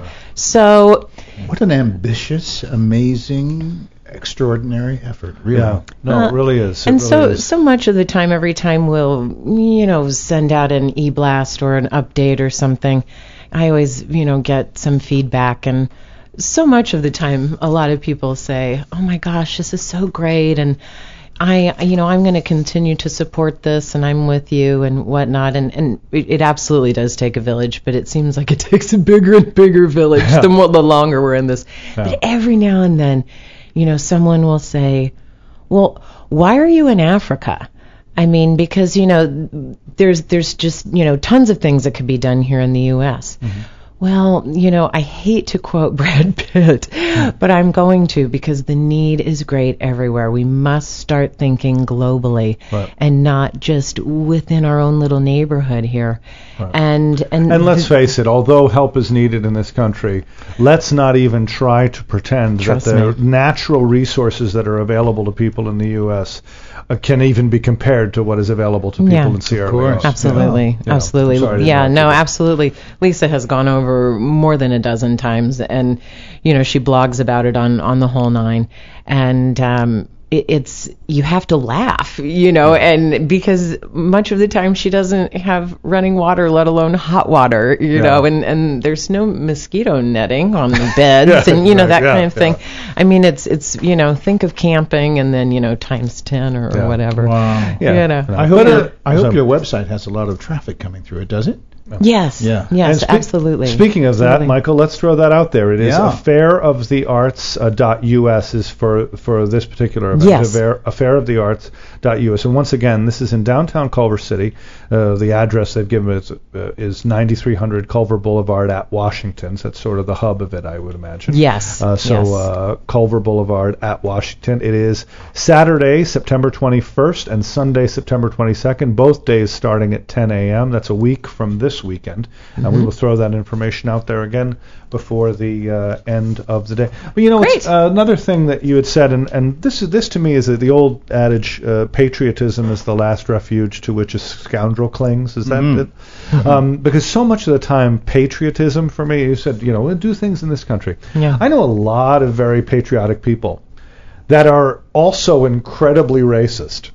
[SPEAKER 7] So,
[SPEAKER 3] What an ambitious, amazing, extraordinary effort, really.
[SPEAKER 4] Yeah. No,
[SPEAKER 7] Uh,
[SPEAKER 4] it really is. It
[SPEAKER 7] and
[SPEAKER 4] really
[SPEAKER 7] so
[SPEAKER 4] is.
[SPEAKER 7] so much of the time, every time we'll, you know, send out an e-blast or an update or something, I always, you know, get some feedback. And so much of the time, a lot of people say, oh my gosh, this is so great. And I, you know, I'm going to continue to support this and I'm with you and whatnot. And, and it, it absolutely does take a village, but it seems like it takes a bigger and bigger village
[SPEAKER 4] Yeah.
[SPEAKER 7] the more, the longer we're in this.
[SPEAKER 4] Yeah.
[SPEAKER 7] But every now and then, you know, someone will say, well, why are you in Africa? I mean, because, you know, there's there's just, you know, tons of things that could be done here in the U S. Mm-hmm. Well, you know, I hate to quote Brad Pitt, but I'm going to because the need is great everywhere. We must start thinking globally
[SPEAKER 4] Right.
[SPEAKER 7] and not just within our own little neighborhood here.
[SPEAKER 4] Right.
[SPEAKER 7] And and
[SPEAKER 4] And let's face it, although help is needed in this country, let's not even try to pretend
[SPEAKER 7] Trust
[SPEAKER 4] that the
[SPEAKER 7] me.
[SPEAKER 4] natural resources that are available to people in the U S uh, can even be compared to what is available to people
[SPEAKER 7] Yeah.
[SPEAKER 4] in Sierra
[SPEAKER 3] Of course.
[SPEAKER 4] Leone.
[SPEAKER 7] Absolutely,
[SPEAKER 4] Yeah.
[SPEAKER 7] absolutely.
[SPEAKER 4] I'm sorry to
[SPEAKER 7] Yeah,
[SPEAKER 4] interrupt
[SPEAKER 7] no,
[SPEAKER 4] you.
[SPEAKER 7] absolutely. Lisa has gone over more than a dozen times, and you know she blogs about it on on the whole nine, and um, it, it's you have to laugh, you know, and because much of the time she doesn't have running water, let alone hot water, you
[SPEAKER 4] Yeah.
[SPEAKER 7] know, and and there's no mosquito netting on the beds,
[SPEAKER 4] Yeah,
[SPEAKER 7] and you know
[SPEAKER 4] right,
[SPEAKER 7] that
[SPEAKER 4] yeah,
[SPEAKER 7] kind of thing.
[SPEAKER 4] yeah.
[SPEAKER 7] I mean, it's it's you know think of camping and then you know times ten or,
[SPEAKER 4] Yeah.
[SPEAKER 7] or whatever.
[SPEAKER 3] Wow.
[SPEAKER 4] Yeah.
[SPEAKER 7] You know.
[SPEAKER 3] I hope
[SPEAKER 4] But, uh,
[SPEAKER 3] your, I hope
[SPEAKER 4] so-
[SPEAKER 3] your website has a lot of traffic coming through it. Does it?
[SPEAKER 7] Yes.
[SPEAKER 3] Yeah.
[SPEAKER 7] Yes.
[SPEAKER 4] And spe-
[SPEAKER 7] absolutely.
[SPEAKER 4] Speaking of that,
[SPEAKER 7] Absolutely.
[SPEAKER 4] Michael, let's throw that out there. It is
[SPEAKER 3] Yeah.
[SPEAKER 4] affair of the arts dot U S is for for this particular event.
[SPEAKER 7] Yes.
[SPEAKER 4] Affair, affair of the arts dot U S. And once again, this is in downtown Culver City. Uh, the address they've given is, uh, is ninety-three hundred Culver Boulevard at Washington. So that's sort of the hub of it, I would imagine.
[SPEAKER 7] Yes.
[SPEAKER 4] Uh, so
[SPEAKER 7] yes.
[SPEAKER 4] uh, Culver Boulevard at Washington. It is Saturday, September twenty-first, and Sunday, September twenty-second. Both days starting at ten a.m. That's a week from this weekend, and we will throw that information out there again before the uh, end of the day. But you know, it's,
[SPEAKER 7] Great.
[SPEAKER 4] uh, another thing that you had said, and, and this is this to me is the old adage: uh, patriotism is the last refuge to which a scoundrel clings. Is that
[SPEAKER 3] Mhm.
[SPEAKER 4] it? Um, because so much of the time, patriotism for me, you said, you know, we'll do things in this country.
[SPEAKER 7] Yeah.
[SPEAKER 4] I know a lot of very patriotic people that are also incredibly racist.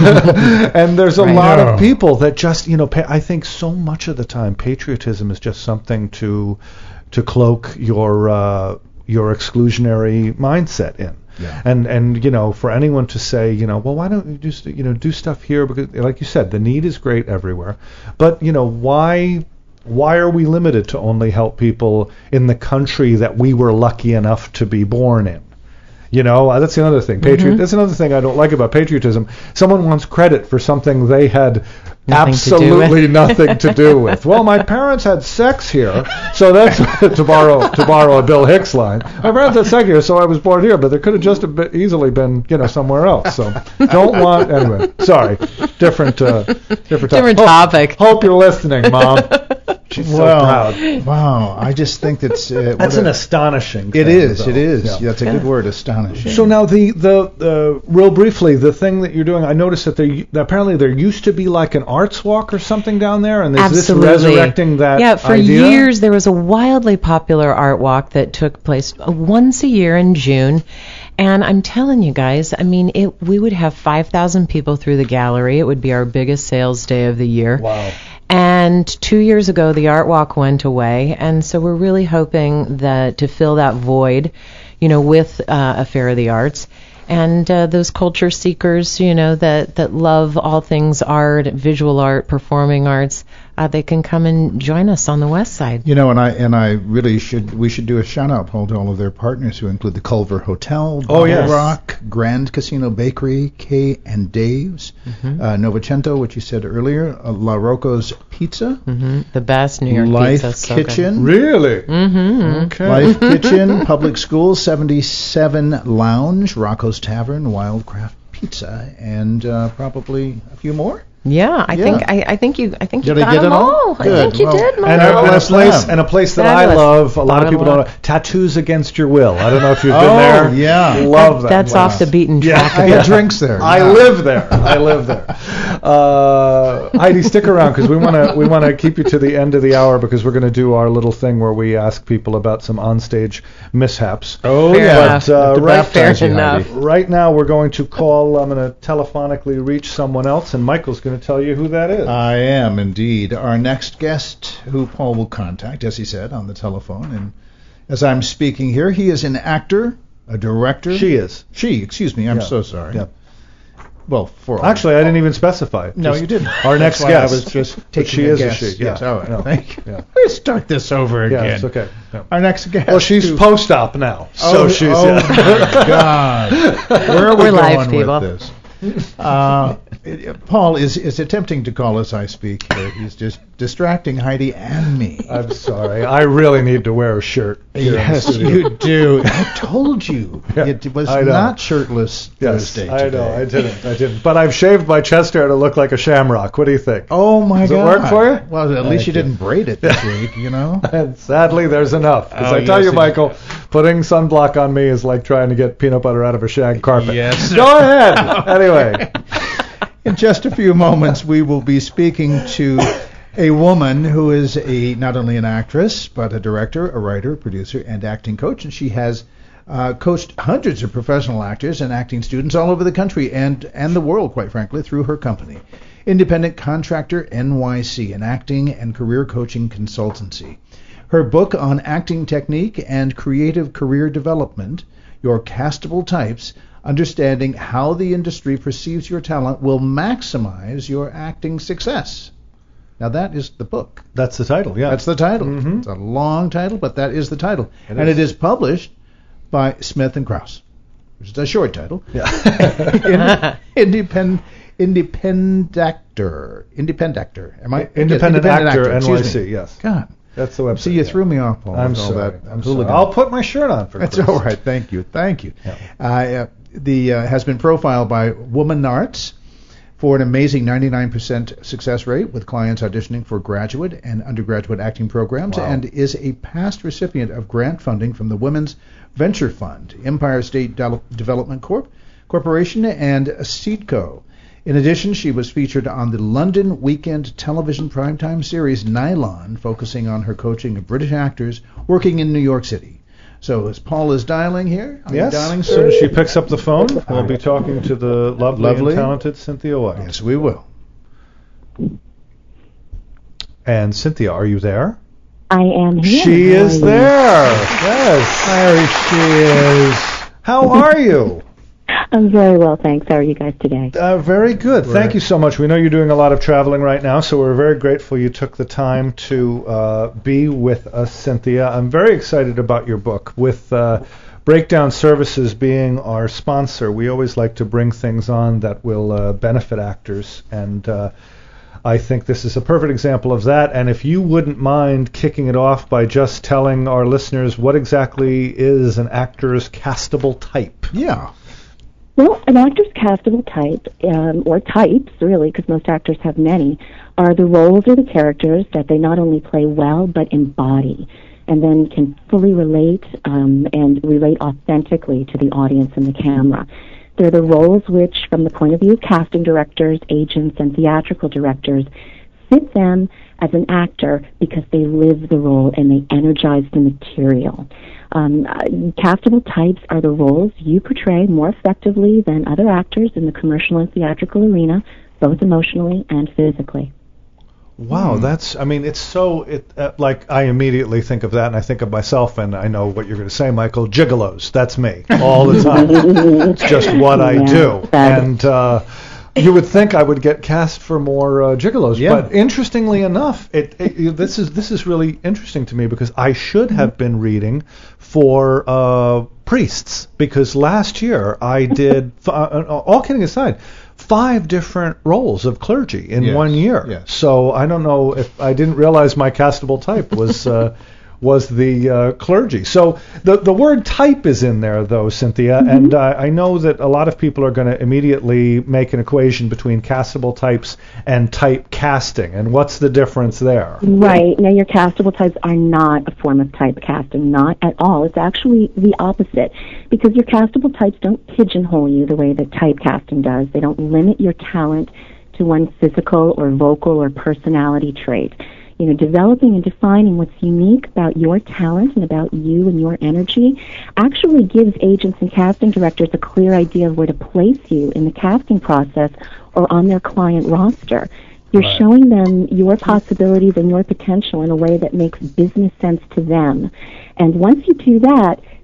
[SPEAKER 4] And there's a
[SPEAKER 3] Right.
[SPEAKER 4] lot
[SPEAKER 3] No.
[SPEAKER 4] of people that just, you know, pa- I think so much of the time patriotism is just something to to cloak your uh, your exclusionary mindset in.
[SPEAKER 3] Yeah.
[SPEAKER 4] And and you know, for anyone to say, you know, well, why don't you just you know do stuff here, because like you said, the need is great everywhere. But you know, why why are we limited to only help people in the country that we were lucky enough to be born in? You know, uh, that's another thing. Patriot.
[SPEAKER 7] Mm-hmm.
[SPEAKER 4] That's another thing I don't like about patriotism. Someone wants credit for something they had
[SPEAKER 7] Nothing to do
[SPEAKER 4] absolutely
[SPEAKER 7] with.
[SPEAKER 4] nothing to do with. Well, my parents had sex here, so that's to borrow to borrow a Bill Hicks line. My parents had sex here, so I was born here, but there could have just a bit easily been, you know, somewhere else. So don't want anyway. Sorry, different uh, different,
[SPEAKER 7] Different
[SPEAKER 4] Hope-
[SPEAKER 7] topic.
[SPEAKER 4] Hope you're listening, Mom. She's so
[SPEAKER 3] Well,
[SPEAKER 4] proud.
[SPEAKER 3] wow. I just think that's uh,
[SPEAKER 4] That's
[SPEAKER 3] what
[SPEAKER 4] an
[SPEAKER 3] a-
[SPEAKER 4] astonishing.
[SPEAKER 3] It
[SPEAKER 4] thing,
[SPEAKER 3] is.
[SPEAKER 4] though.
[SPEAKER 3] It is.
[SPEAKER 4] Yeah.
[SPEAKER 3] Yeah, that's a good word. Astonishing.
[SPEAKER 4] So now the the the real briefly, the thing that you're doing, I noticed that there apparently there used to be like an arts walk or something down there, and is
[SPEAKER 7] Absolutely.
[SPEAKER 4] this resurrecting that
[SPEAKER 7] Yeah, for
[SPEAKER 4] idea?
[SPEAKER 7] years there was a wildly popular art walk that took place uh, once a year in June. And I'm telling you guys, I mean, it, we would have five thousand people through the gallery. It would be our biggest sales day of the year.
[SPEAKER 4] Wow.
[SPEAKER 7] And two years ago, the art walk went away, and so we're really hoping that to fill that void, you know, with uh, a Fair of the Arts. And uh, those culture seekers, you know, that, that love all things art, visual art, performing arts, uh, they can come and join us on the west side.
[SPEAKER 3] You know, and I and I really should we should do a shout out Paul, to all of their partners who include the Culver Hotel,
[SPEAKER 4] Oh,
[SPEAKER 3] Bottle
[SPEAKER 4] yes.
[SPEAKER 3] Rock, Grand Casino Bakery, Kay and Dave's,
[SPEAKER 7] Mm-hmm.
[SPEAKER 3] uh, Novecento, which you said earlier, uh, La Rocco's Pizza,
[SPEAKER 7] hmm The best New York
[SPEAKER 3] Life
[SPEAKER 7] pizza. So
[SPEAKER 3] Kitchen,
[SPEAKER 4] Really?
[SPEAKER 7] Mm-hmm.
[SPEAKER 4] Okay.
[SPEAKER 3] Life Kitchen, Public Schools, seventy-seven Lounge, Rocco's Tavern, Wildcraft Pizza, and uh, probably a few more.
[SPEAKER 7] Yeah, I
[SPEAKER 3] Yeah.
[SPEAKER 7] think I, I think you I think you
[SPEAKER 3] Did I
[SPEAKER 7] got
[SPEAKER 3] get
[SPEAKER 7] them
[SPEAKER 3] it all?
[SPEAKER 7] all. I
[SPEAKER 3] Good.
[SPEAKER 7] think you
[SPEAKER 3] Well,
[SPEAKER 7] did,
[SPEAKER 4] And
[SPEAKER 7] Michael.
[SPEAKER 4] a, and a
[SPEAKER 3] bless
[SPEAKER 4] place
[SPEAKER 3] them.
[SPEAKER 4] and a place that
[SPEAKER 7] Fabulous.
[SPEAKER 4] I love. A lot of people
[SPEAKER 7] Bottom
[SPEAKER 4] don't know. Tattoos Against Your Will. I don't know if you've
[SPEAKER 3] Oh,
[SPEAKER 4] been there.
[SPEAKER 3] yeah.
[SPEAKER 4] Love that.
[SPEAKER 7] That's
[SPEAKER 4] place.
[SPEAKER 7] off the beaten
[SPEAKER 4] Yeah.
[SPEAKER 7] track.
[SPEAKER 3] I had drinks there.
[SPEAKER 4] I
[SPEAKER 3] yeah.
[SPEAKER 4] live there. I live there. Uh, Heidi, stick around because we want to we want to keep you to the end of the hour because we're going to do our little thing where we ask people about some onstage mishaps.
[SPEAKER 3] Oh,
[SPEAKER 7] Fair
[SPEAKER 3] yeah.
[SPEAKER 7] enough.
[SPEAKER 4] But uh,
[SPEAKER 3] Have to
[SPEAKER 4] right,
[SPEAKER 3] baptize
[SPEAKER 7] fair
[SPEAKER 3] you,
[SPEAKER 7] enough.
[SPEAKER 3] Heidi.
[SPEAKER 4] right now we're going to call. I'm going to telephonically reach someone else, and Michael's going to tell you who that is.
[SPEAKER 3] I am indeed. Our next guest, who Paul will contact, as he said, on the telephone. And as I'm speaking here, he is an actor, a director.
[SPEAKER 4] she is.
[SPEAKER 3] She, excuse me. I'm
[SPEAKER 4] Yeah.
[SPEAKER 3] so sorry.
[SPEAKER 4] Yeah.
[SPEAKER 3] Well, for all-
[SPEAKER 4] Actually, I didn't even specify.
[SPEAKER 3] No,
[SPEAKER 4] Just
[SPEAKER 3] you didn't.
[SPEAKER 4] Our
[SPEAKER 3] That's
[SPEAKER 4] next
[SPEAKER 3] why
[SPEAKER 4] guest.
[SPEAKER 3] I was just
[SPEAKER 4] But
[SPEAKER 3] taking
[SPEAKER 4] she
[SPEAKER 3] a
[SPEAKER 4] is
[SPEAKER 3] guess.
[SPEAKER 4] a she.
[SPEAKER 3] Yes,
[SPEAKER 4] Yeah.
[SPEAKER 3] all right.
[SPEAKER 4] No.
[SPEAKER 3] Thank you.
[SPEAKER 4] Yeah.
[SPEAKER 3] Let's start this over
[SPEAKER 4] Yeah,
[SPEAKER 3] again.
[SPEAKER 4] it's okay. Yeah.
[SPEAKER 3] Our next guest.
[SPEAKER 4] Well, she's
[SPEAKER 3] who-
[SPEAKER 4] post-op now, so
[SPEAKER 3] oh,
[SPEAKER 4] she's.
[SPEAKER 3] oh
[SPEAKER 4] yeah.
[SPEAKER 3] my God. Where are we
[SPEAKER 7] We're
[SPEAKER 3] going
[SPEAKER 7] live, people.
[SPEAKER 3] with this? Uh, Paul is, is attempting to call us I speak here. He's just distracting Heidi and me.
[SPEAKER 4] I'm sorry. I really need to wear a shirt. here in the
[SPEAKER 3] Yes,
[SPEAKER 4] studio.
[SPEAKER 3] you do. I told you.
[SPEAKER 4] Yeah,
[SPEAKER 3] it was
[SPEAKER 4] I know.
[SPEAKER 3] not shirtless
[SPEAKER 4] Yes,
[SPEAKER 3] Thursday
[SPEAKER 4] I
[SPEAKER 3] today.
[SPEAKER 4] know. I didn't. I didn't. But I've shaved my chest hair to look like a shamrock. What do you think?
[SPEAKER 3] Oh, my
[SPEAKER 4] Does
[SPEAKER 3] God.
[SPEAKER 4] it work for you?
[SPEAKER 3] Well, at
[SPEAKER 4] Thank
[SPEAKER 3] least you
[SPEAKER 4] you.
[SPEAKER 3] didn't braid it this week, you know?
[SPEAKER 4] And sadly, there's enough. Because
[SPEAKER 3] Oh,
[SPEAKER 4] I tell
[SPEAKER 3] yes,
[SPEAKER 4] you,
[SPEAKER 3] it-
[SPEAKER 4] Michael, putting sunblock on me is like trying to get peanut butter out of a shag carpet.
[SPEAKER 3] Yes.
[SPEAKER 4] Go ahead. Anyway.
[SPEAKER 3] In just a few moments, we will be speaking to a woman who is a not only an actress, but a director, a writer, producer, and acting coach. And she has uh, coached hundreds of professional actors and acting students all over the country and, and the world, quite frankly, through her company, Independent Contractor N Y C, an acting and career coaching consultancy. Her book on acting technique and creative career development, Your Castable Types, Understanding How the Industry Perceives Your Talent, will maximize your acting success. Now that is the book.
[SPEAKER 4] That's the title, yeah.
[SPEAKER 3] That's the title.
[SPEAKER 4] Mhm.
[SPEAKER 3] It's a long title, but that is the title.
[SPEAKER 4] It
[SPEAKER 3] and
[SPEAKER 4] is.
[SPEAKER 3] it is published by Smith and Krause, which is a short title.
[SPEAKER 4] Yeah.
[SPEAKER 3] Independent Independactor. Independactor. Am I
[SPEAKER 4] Independent Actor,
[SPEAKER 3] excuse
[SPEAKER 4] N Y C,
[SPEAKER 3] me.
[SPEAKER 4] yes.
[SPEAKER 3] God.
[SPEAKER 4] That's the website.
[SPEAKER 3] See, you
[SPEAKER 4] yeah.
[SPEAKER 3] threw me off, Paul.
[SPEAKER 4] I'm
[SPEAKER 3] with all
[SPEAKER 4] sorry.
[SPEAKER 3] that
[SPEAKER 4] I'm sorry.
[SPEAKER 3] hooligan.
[SPEAKER 4] I'll put my shirt on for
[SPEAKER 3] That's
[SPEAKER 4] Christ.
[SPEAKER 3] all right. Thank you. Thank you.
[SPEAKER 4] Yeah.
[SPEAKER 3] Uh, uh, the uh, has been profiled by Woman Arts for an amazing ninety-nine percent success rate with clients auditioning for graduate and undergraduate acting programs,
[SPEAKER 4] Wow.
[SPEAKER 3] and is a past recipient of grant funding from the Women's Venture Fund, Empire State De- Development Corp. Corporation, and Seedco. In addition, she was featured on the London Weekend television primetime series Nylon, focusing on her coaching of British actors working in New York City. So as Paul is dialing here, are
[SPEAKER 4] Yes.
[SPEAKER 3] you dialing,
[SPEAKER 4] As
[SPEAKER 3] sir?
[SPEAKER 4] soon as she picks up the phone, we'll be talking to the lovely,
[SPEAKER 3] Lovely.
[SPEAKER 4] and talented Cynthia White.
[SPEAKER 3] Yes, we will.
[SPEAKER 4] And Cynthia, are you there?
[SPEAKER 8] I am here.
[SPEAKER 4] She
[SPEAKER 8] How
[SPEAKER 4] is
[SPEAKER 8] are you?
[SPEAKER 4] there. Yes. There she is. How are you?
[SPEAKER 8] I'm very well, thanks. How are you guys today?
[SPEAKER 4] Uh, very good.
[SPEAKER 3] Right.
[SPEAKER 4] Thank you so much. We know you're doing a lot of traveling right now, so we're very grateful you took the time to uh, be with us, Cynthia. I'm very excited about your book. With uh, Breakdown Services being our sponsor, we always like to bring things on that will uh, benefit actors, and uh, I think this is a perfect example of that. And if you wouldn't mind kicking it off by just telling our listeners what exactly is an actor's castable type.
[SPEAKER 3] Yeah.
[SPEAKER 8] Well, an actor's castable type, um, or types, really, because most actors have many, are the roles or the characters that they not only play well, but embody, and then can fully relate um, and relate authentically to the audience and the camera. They're the roles which, from the point of view of casting directors, agents, and theatrical directors, fit them as an actor because they live the role and they energize the material. Um, uh, castable types are the roles you portray more effectively than other actors in the commercial and theatrical arena, both emotionally and physically.
[SPEAKER 4] Wow, that's, I mean, it's so, it uh, like, I immediately think of that, and I think of myself, and I know what you're going to say, Michael, gigolos. That's me, all the time. It's just what I
[SPEAKER 8] Yeah,
[SPEAKER 4] do.
[SPEAKER 8] that-
[SPEAKER 4] And uh, you would think I would get cast for more uh, gigolos,
[SPEAKER 3] Yeah.
[SPEAKER 4] but interestingly enough, it, it this is this is really interesting to me because I should have been reading for uh, priests, because last year I did, uh, all kidding aside, five different roles of clergy in
[SPEAKER 3] Yes,
[SPEAKER 4] one year.
[SPEAKER 3] yes.
[SPEAKER 4] So I don't know if I didn't realize my castable type was uh, was the uh, clergy. So the the word type is in there though, Cynthia,
[SPEAKER 8] Mm-hmm.
[SPEAKER 4] and uh, I know that a lot of people are going to immediately make an equation between castable types and type casting. And what's the difference there?
[SPEAKER 8] Right. Now, your castable types are not a form of typecasting, not at all. It's actually the opposite, because your castable types don't pigeonhole you the way that typecasting does. They don't limit your talent to one physical or vocal or personality trait. You know, developing and defining what's unique about your talent and about you and your energy actually gives agents and casting directors a clear idea of where to place you in the casting process or on their client roster. You're
[SPEAKER 4] Right.
[SPEAKER 8] showing them your possibilities and your potential in a way that makes business sense to them. And once you do that,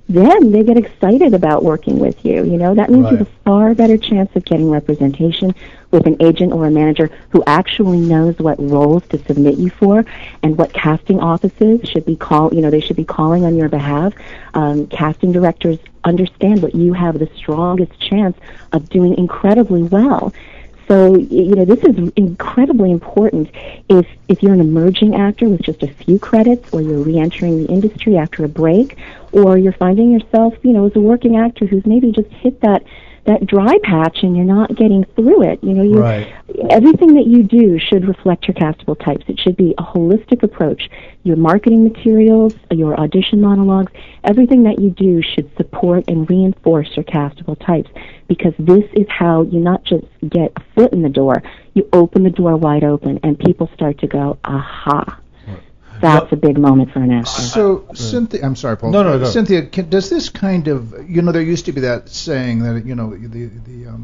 [SPEAKER 8] then they get excited about working with you. You know, that means
[SPEAKER 4] Right.
[SPEAKER 8] you have a far better chance of getting representation with an agent or a manager who actually knows what roles to submit you for and what casting offices should be call. You know, they should be calling on your behalf. Um, casting directors understand what you have the strongest chance of doing incredibly well. So, you know, this is incredibly important if if you're an emerging actor with just a few credits, or you're re-entering the industry after a break, or you're finding yourself, you know, as a working actor who's maybe just hit that that dry patch and you're not getting through it. You know, you,
[SPEAKER 4] Right.
[SPEAKER 8] everything that you do should reflect your castable types. It should be a holistic approach. Your marketing materials, your audition monologues, everything that you do should support and reinforce your castable types, because this is how you not just get a foot in the door, you open the door wide open and people start to go, aha. That's a big moment for an actor.
[SPEAKER 3] So, Cynthia, I'm sorry, Paul.
[SPEAKER 4] No, no, no.
[SPEAKER 3] Cynthia, can, does this kind of, you know, there used to be that saying that, you know, the the um,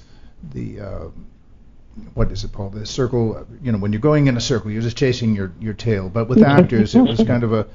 [SPEAKER 3] the uh, what is it called? The circle. You know, when you're going in a circle, you're just chasing your your tail. But with actors, it was kind of a,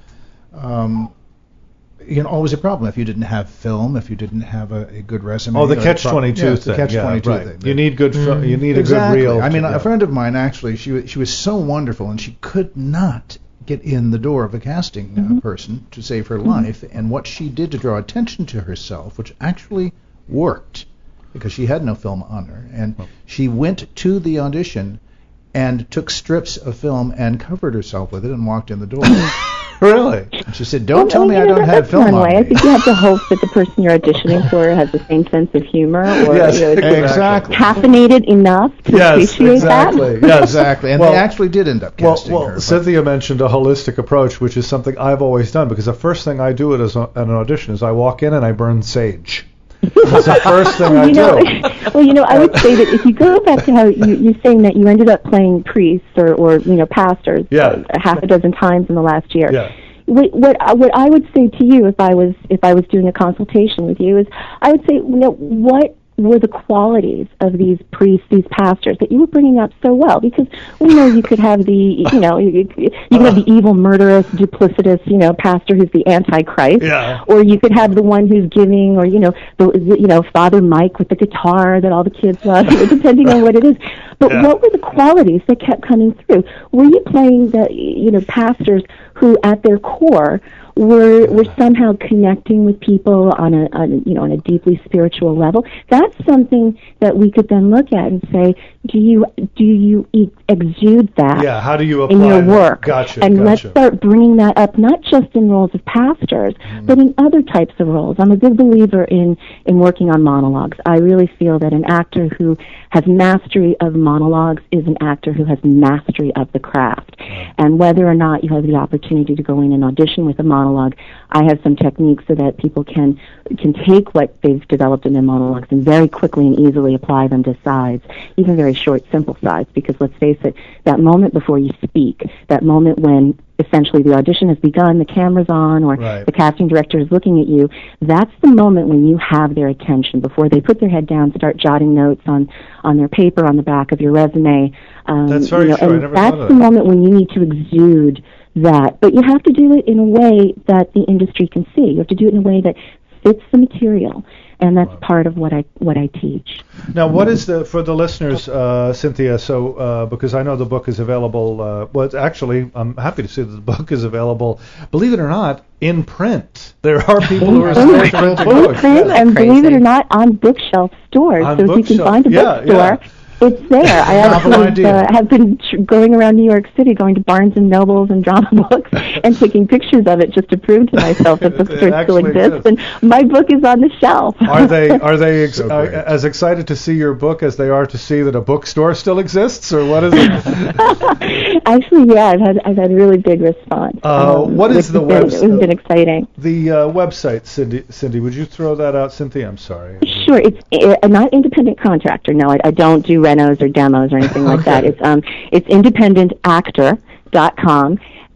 [SPEAKER 3] um, you know, always a problem if you didn't have film, if you didn't have a, a good resume.
[SPEAKER 4] Oh, the
[SPEAKER 3] or
[SPEAKER 4] catch
[SPEAKER 3] pro-
[SPEAKER 4] twenty-two
[SPEAKER 3] yeah,
[SPEAKER 4] thing.
[SPEAKER 3] the catch
[SPEAKER 4] yeah,
[SPEAKER 3] twenty-two
[SPEAKER 4] right.
[SPEAKER 3] thing.
[SPEAKER 4] You need good. Fil- you need
[SPEAKER 3] Exactly.
[SPEAKER 4] a good reel.
[SPEAKER 3] I mean,
[SPEAKER 4] to,
[SPEAKER 3] a friend of mine actually, she was, she was so wonderful, and she could not get in the door of a casting uh,
[SPEAKER 8] Mm-hmm.
[SPEAKER 3] person to save her life, and what she did to draw attention to herself, which actually worked, because she had no film on her, and she went to the audition and took strips of film and covered herself with it and walked in the door.
[SPEAKER 4] Really?
[SPEAKER 3] And she said, "Don't
[SPEAKER 8] Well,
[SPEAKER 3] tell
[SPEAKER 8] I
[SPEAKER 3] me
[SPEAKER 8] mean,
[SPEAKER 3] I don't
[SPEAKER 8] that-
[SPEAKER 3] have
[SPEAKER 8] that's
[SPEAKER 3] film
[SPEAKER 8] one
[SPEAKER 3] on
[SPEAKER 8] way. I
[SPEAKER 3] me."
[SPEAKER 8] think you have to hope that the person you're auditioning for has the same sense of humor, or
[SPEAKER 4] Yes,
[SPEAKER 8] you know, is
[SPEAKER 3] exactly.
[SPEAKER 8] caffeinated enough to
[SPEAKER 4] Yes,
[SPEAKER 8] appreciate
[SPEAKER 4] exactly.
[SPEAKER 8] that.
[SPEAKER 4] Yes,
[SPEAKER 3] Exactly, and
[SPEAKER 4] Well-
[SPEAKER 3] they actually did end up
[SPEAKER 4] Well,
[SPEAKER 3] casting
[SPEAKER 4] well
[SPEAKER 3] her. but-
[SPEAKER 4] Cynthia mentioned a holistic approach, which is something I've always done, because the first thing I do at, as a, at an audition is I walk in and I burn sage. That's the first thing I
[SPEAKER 8] you know,
[SPEAKER 4] do.
[SPEAKER 8] well, you know, I would say that if you go back to how you, you're saying that you ended up playing priests or, or you know, pastors
[SPEAKER 4] Yeah.
[SPEAKER 8] a half a dozen times in the last year.
[SPEAKER 4] Yeah.
[SPEAKER 8] What, what I- what I would say to you if I was if I was doing a consultation with you is I would say, you know, what were the qualities of these priests, these pastors that you were bringing up so well? Because we know you could have the, you know, you, you could have the evil, murderous, duplicitous, you know, pastor who's the Antichrist,
[SPEAKER 4] Yeah.
[SPEAKER 8] or you could have the one who's giving, or you know, the, you know, Father Mike with the guitar that all the kids love, you know, depending on what it is. But
[SPEAKER 4] Yeah.
[SPEAKER 8] what were the qualities that kept coming through? Were you playing the, you know, pastors who, at their core, were were somehow connecting with people on a, on a you know on a deeply spiritual level? That's something that we could then look at and say, do you do you e- exude that
[SPEAKER 4] Yeah, how do you apply
[SPEAKER 8] in your
[SPEAKER 4] that?
[SPEAKER 8] work?
[SPEAKER 4] Gotcha,
[SPEAKER 8] and let's
[SPEAKER 4] gotcha.
[SPEAKER 8] start bringing that up, not just in roles of pastors, but in other types of roles. I'm a big believer in in working on monologues. I really feel that an actor who has mastery of monologues is an actor who has mastery of the craft. And whether or not you have the opportunity to go in and audition with a monologue, I have some techniques so that people can can take what they've developed in their monologues and very quickly and easily apply them to sides, even very short, simple sides. Because let's face it, that moment before you speak, that moment when essentially the audition has begun, the camera's on, or
[SPEAKER 4] Right.
[SPEAKER 8] the casting director is looking at you, that's the moment when you have their attention before they put their head down, start jotting notes on, on their paper, on the back of your resume. Um,
[SPEAKER 4] That's very
[SPEAKER 8] you know,
[SPEAKER 4] true. I
[SPEAKER 8] and
[SPEAKER 4] never
[SPEAKER 8] that's
[SPEAKER 4] thought of
[SPEAKER 8] the
[SPEAKER 4] that.
[SPEAKER 8] moment when you need to exude that. But you have to do it in a way that the industry can see. You have to do it in a way that fits the material. And that's part of what I what I teach.
[SPEAKER 4] Now, what is the for the listeners, uh, Cynthia? So, uh, because I know the book is available. Uh, well, it's actually, I'm happy to see that the book is available. Believe it or not, in print. There are people who are still printing
[SPEAKER 8] In
[SPEAKER 4] books.
[SPEAKER 8] print,
[SPEAKER 4] Yeah.
[SPEAKER 8] and believe it
[SPEAKER 7] crazy.
[SPEAKER 8] or not, on bookshelf stores.
[SPEAKER 4] On
[SPEAKER 8] so if you can
[SPEAKER 4] bookshelf.
[SPEAKER 8] find a
[SPEAKER 4] Yeah,
[SPEAKER 8] bookstore,
[SPEAKER 4] yeah.
[SPEAKER 8] it's there. I
[SPEAKER 3] Novel
[SPEAKER 8] actually
[SPEAKER 3] idea.
[SPEAKER 8] uh, have been tr- going around New York City, going to Barnes and Nobles and drama books, and taking pictures of it just to prove to myself that
[SPEAKER 4] It
[SPEAKER 8] bookstores still
[SPEAKER 4] actually
[SPEAKER 8] exist.
[SPEAKER 4] exists.
[SPEAKER 8] And my book is on the shelf.
[SPEAKER 4] Are they are they ex-
[SPEAKER 3] So
[SPEAKER 4] uh,
[SPEAKER 3] great.
[SPEAKER 4] as excited to see your book as they are to see that a bookstore still exists, or what is it?
[SPEAKER 8] Actually, yeah, I've had I've had really big response.
[SPEAKER 4] Uh,
[SPEAKER 8] um,
[SPEAKER 4] what is
[SPEAKER 8] which
[SPEAKER 4] the
[SPEAKER 8] has been,
[SPEAKER 4] website?
[SPEAKER 8] It's been exciting.
[SPEAKER 4] The uh, website, Cindy. Cindy, would you throw that out, Cynthia? I'm sorry.
[SPEAKER 8] Sure, it's uh, not independent contractor. No, I, I don't do renos or demos or anything like
[SPEAKER 4] Okay.
[SPEAKER 8] that. It's um, it's independent actor dot com,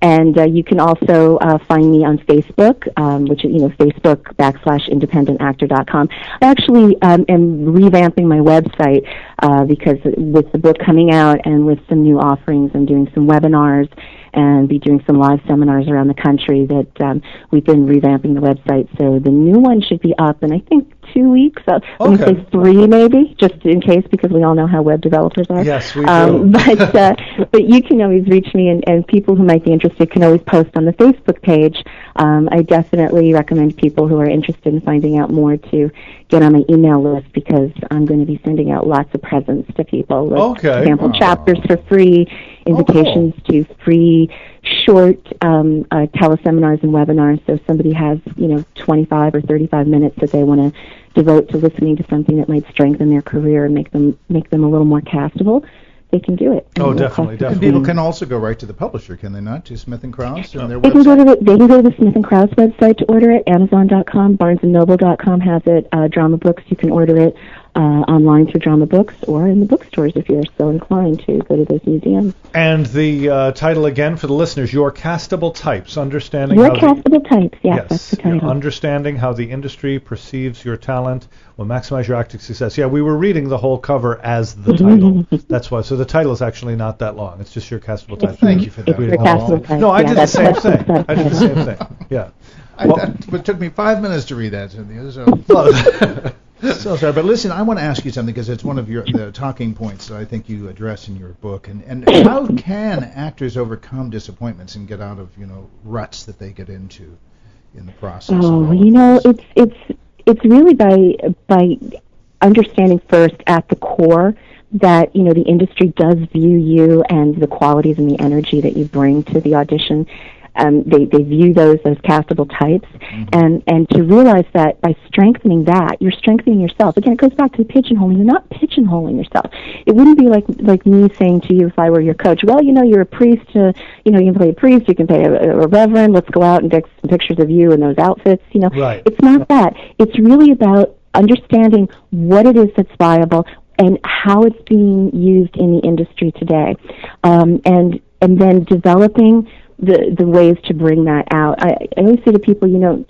[SPEAKER 8] And uh, you can also uh, find me on Facebook, um, which is, you know, Facebook backslash independent actor dot com. I actually um, am revamping my website uh, because with the book coming out and with some new offerings, I'm doing some webinars and be doing some live seminars around the country that um, we've been revamping the website. So the new one should be up in, I think, two weeks. So I'm
[SPEAKER 4] Okay.
[SPEAKER 8] going to say three maybe, just in case, because we all know how web developers are.
[SPEAKER 4] Yes, we
[SPEAKER 8] um,
[SPEAKER 4] do.
[SPEAKER 8] But, uh, but you can always reach me, and, and people who might be interested can always post on the Facebook page. Um, I definitely recommend people who are interested in finding out more to get on my email list, because I'm going to be sending out lots of presents to people, like
[SPEAKER 4] Okay.
[SPEAKER 8] sample
[SPEAKER 3] Aw.
[SPEAKER 8] chapters for free, invitations to free short um, uh, teleseminars and webinars. So if somebody has, you know, twenty-five or thirty-five minutes that they want to devote to listening to something that might strengthen their career and make them make them a little more castable, they can do it.
[SPEAKER 4] Oh,
[SPEAKER 8] And it'll
[SPEAKER 4] definitely,
[SPEAKER 8] cost a
[SPEAKER 3] And
[SPEAKER 4] definitely.
[SPEAKER 3] people
[SPEAKER 8] fee.
[SPEAKER 3] can also go right to the publisher, can they not? To Smith and Krause and their
[SPEAKER 8] They can go
[SPEAKER 3] website?
[SPEAKER 8] to the they can go to the Smith and Krause website to order it. Amazon dot com, Barnes and Noble dot com has it. Uh, Drama Books, you can order it uh, online through Drama Books, or in the bookstores if you're so inclined to go to those museums.
[SPEAKER 4] And the uh, title again for the listeners: Your Castable Types, understanding
[SPEAKER 8] Your
[SPEAKER 4] how the,
[SPEAKER 8] castable types, yes,
[SPEAKER 4] yes,
[SPEAKER 8] that's the
[SPEAKER 4] yeah,
[SPEAKER 8] title.
[SPEAKER 4] understanding how the industry perceives your talent will maximize your acting success. Yeah, we were reading the whole cover as the title. That's why. So the title is actually not that long. It's just Your Castable Types.
[SPEAKER 3] Thank you for that.
[SPEAKER 4] We
[SPEAKER 8] Your
[SPEAKER 4] didn't know.
[SPEAKER 8] castable types.
[SPEAKER 4] No, I
[SPEAKER 8] yeah,
[SPEAKER 4] did the
[SPEAKER 8] that's,
[SPEAKER 4] same
[SPEAKER 8] that's the
[SPEAKER 4] thing. I did the
[SPEAKER 8] subtitle.
[SPEAKER 4] same thing. Yeah.
[SPEAKER 3] I,
[SPEAKER 4] Well-
[SPEAKER 3] that, it took me five minutes to read that, Cynthia. So,
[SPEAKER 4] Well,
[SPEAKER 3] so sorry, but listen, I want to ask you something, because it's one of your the talking points that I think you address in your book. And, and how can actors overcome disappointments and get out of, you know, ruts that they get into in the process? of
[SPEAKER 8] Oh,
[SPEAKER 3] all
[SPEAKER 8] you
[SPEAKER 3] of
[SPEAKER 8] know,
[SPEAKER 3] this?
[SPEAKER 8] it's it's it's really by by understanding first at the core that, you know, the industry does view you and the qualities and the energy that you bring to the audition. Um, they, they view those as castable types,
[SPEAKER 3] Mm-hmm.
[SPEAKER 8] and, and to realize that by strengthening that, you're strengthening yourself. Again, it goes back to the pigeonholing. You're not pigeonholing yourself. It wouldn't be like like me saying to you if I were your coach, well, you know, you're a priest, uh, you know, you can play a priest, you can play a, a reverend, let's go out and take some pictures of you in those outfits, you know.
[SPEAKER 4] Right.
[SPEAKER 8] It's not that. It's really about understanding what it is that's viable and how it's being used in the industry today, um, and and then developing the the ways to bring that out. I, I always say to people, you know,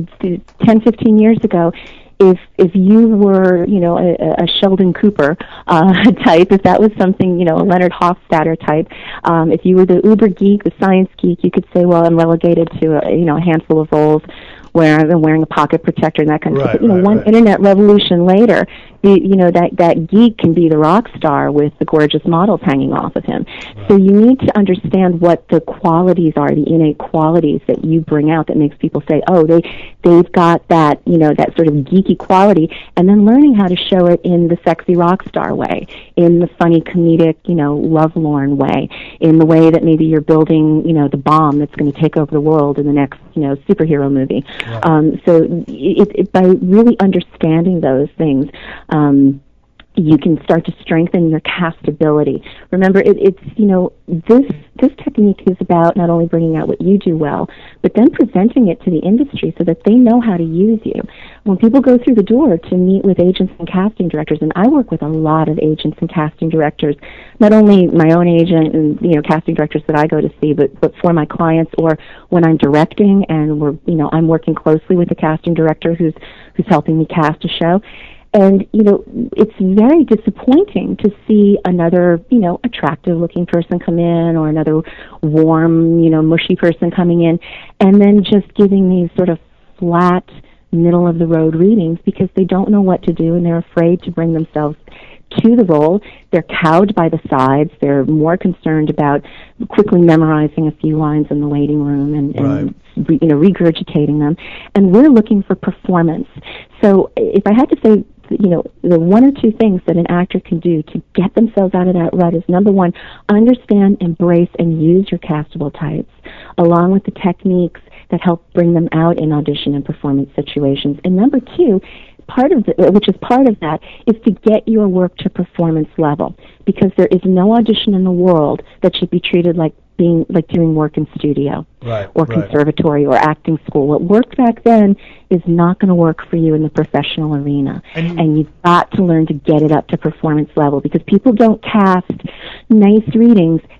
[SPEAKER 8] ten, fifteen years ago, if if you were, you know, a, a Sheldon Cooper uh, type, if that was something, you know, a Leonard Hofstadter type, um, if you were the uber geek, the science geek, you could say, well, I'm relegated to a, you know, a handful of roles where I'm wearing a pocket protector and that kind of
[SPEAKER 4] Right,
[SPEAKER 8] stuff. But, you know,
[SPEAKER 4] right,
[SPEAKER 8] one
[SPEAKER 4] right.
[SPEAKER 8] internet revolution later, the, you know, that, that geek can be the rock star with the gorgeous models hanging off of him. So you need to understand what the qualities are, the innate qualities that you bring out that makes people say, oh, they, they've got that, you know, that sort of geeky quality, and then learning how to show it in the sexy rock star way, in the funny comedic, you know, lovelorn way, in the way that maybe you're building, you know, the bomb that's going to take over the world in the next, you know, superhero movie.
[SPEAKER 4] Right.
[SPEAKER 8] Um, so it, it, by really understanding those things, um, you can start to strengthen your castability. Remember, it, it's, you know, this this technique is about not only bringing out what you do well, but then presenting it to the industry so that they know how to use you. When people go through the door to meet with agents and casting directors, and I work with a lot of agents and casting directors, not only my own agent and, you know, casting directors that I go to see, but, but for my clients, or when I'm directing and we're, you know, I'm working closely with a casting director who's who's helping me cast a show. And, you know, it's very disappointing to see another, you know, attractive-looking person come in, or another warm, you know, mushy person coming in, and then just giving these sort of flat, middle-of-the-road readings because they don't know what to do and they're afraid to bring themselves to the role. They're cowed by the sides. They're more concerned about quickly memorizing a few lines in the waiting room and, and re, you know, regurgitating them. And we're looking for performance. So if I had to say, you know, the one or two things that an actor can do to get themselves out of that rut is, number one, understand, embrace, and use your castable types, along with the techniques that help bring them out in audition and performance situations. And number two, part of the, which is part of that, is to get your work to performance level, because there is no audition in the world that should be treated like being like doing work in studio
[SPEAKER 4] Right,
[SPEAKER 8] or
[SPEAKER 4] right.
[SPEAKER 8] conservatory or acting school. What worked back then is not going to work for you in the professional arena.
[SPEAKER 4] And-
[SPEAKER 8] And you've got to learn to get it up to performance level, because people don't cast nice readings,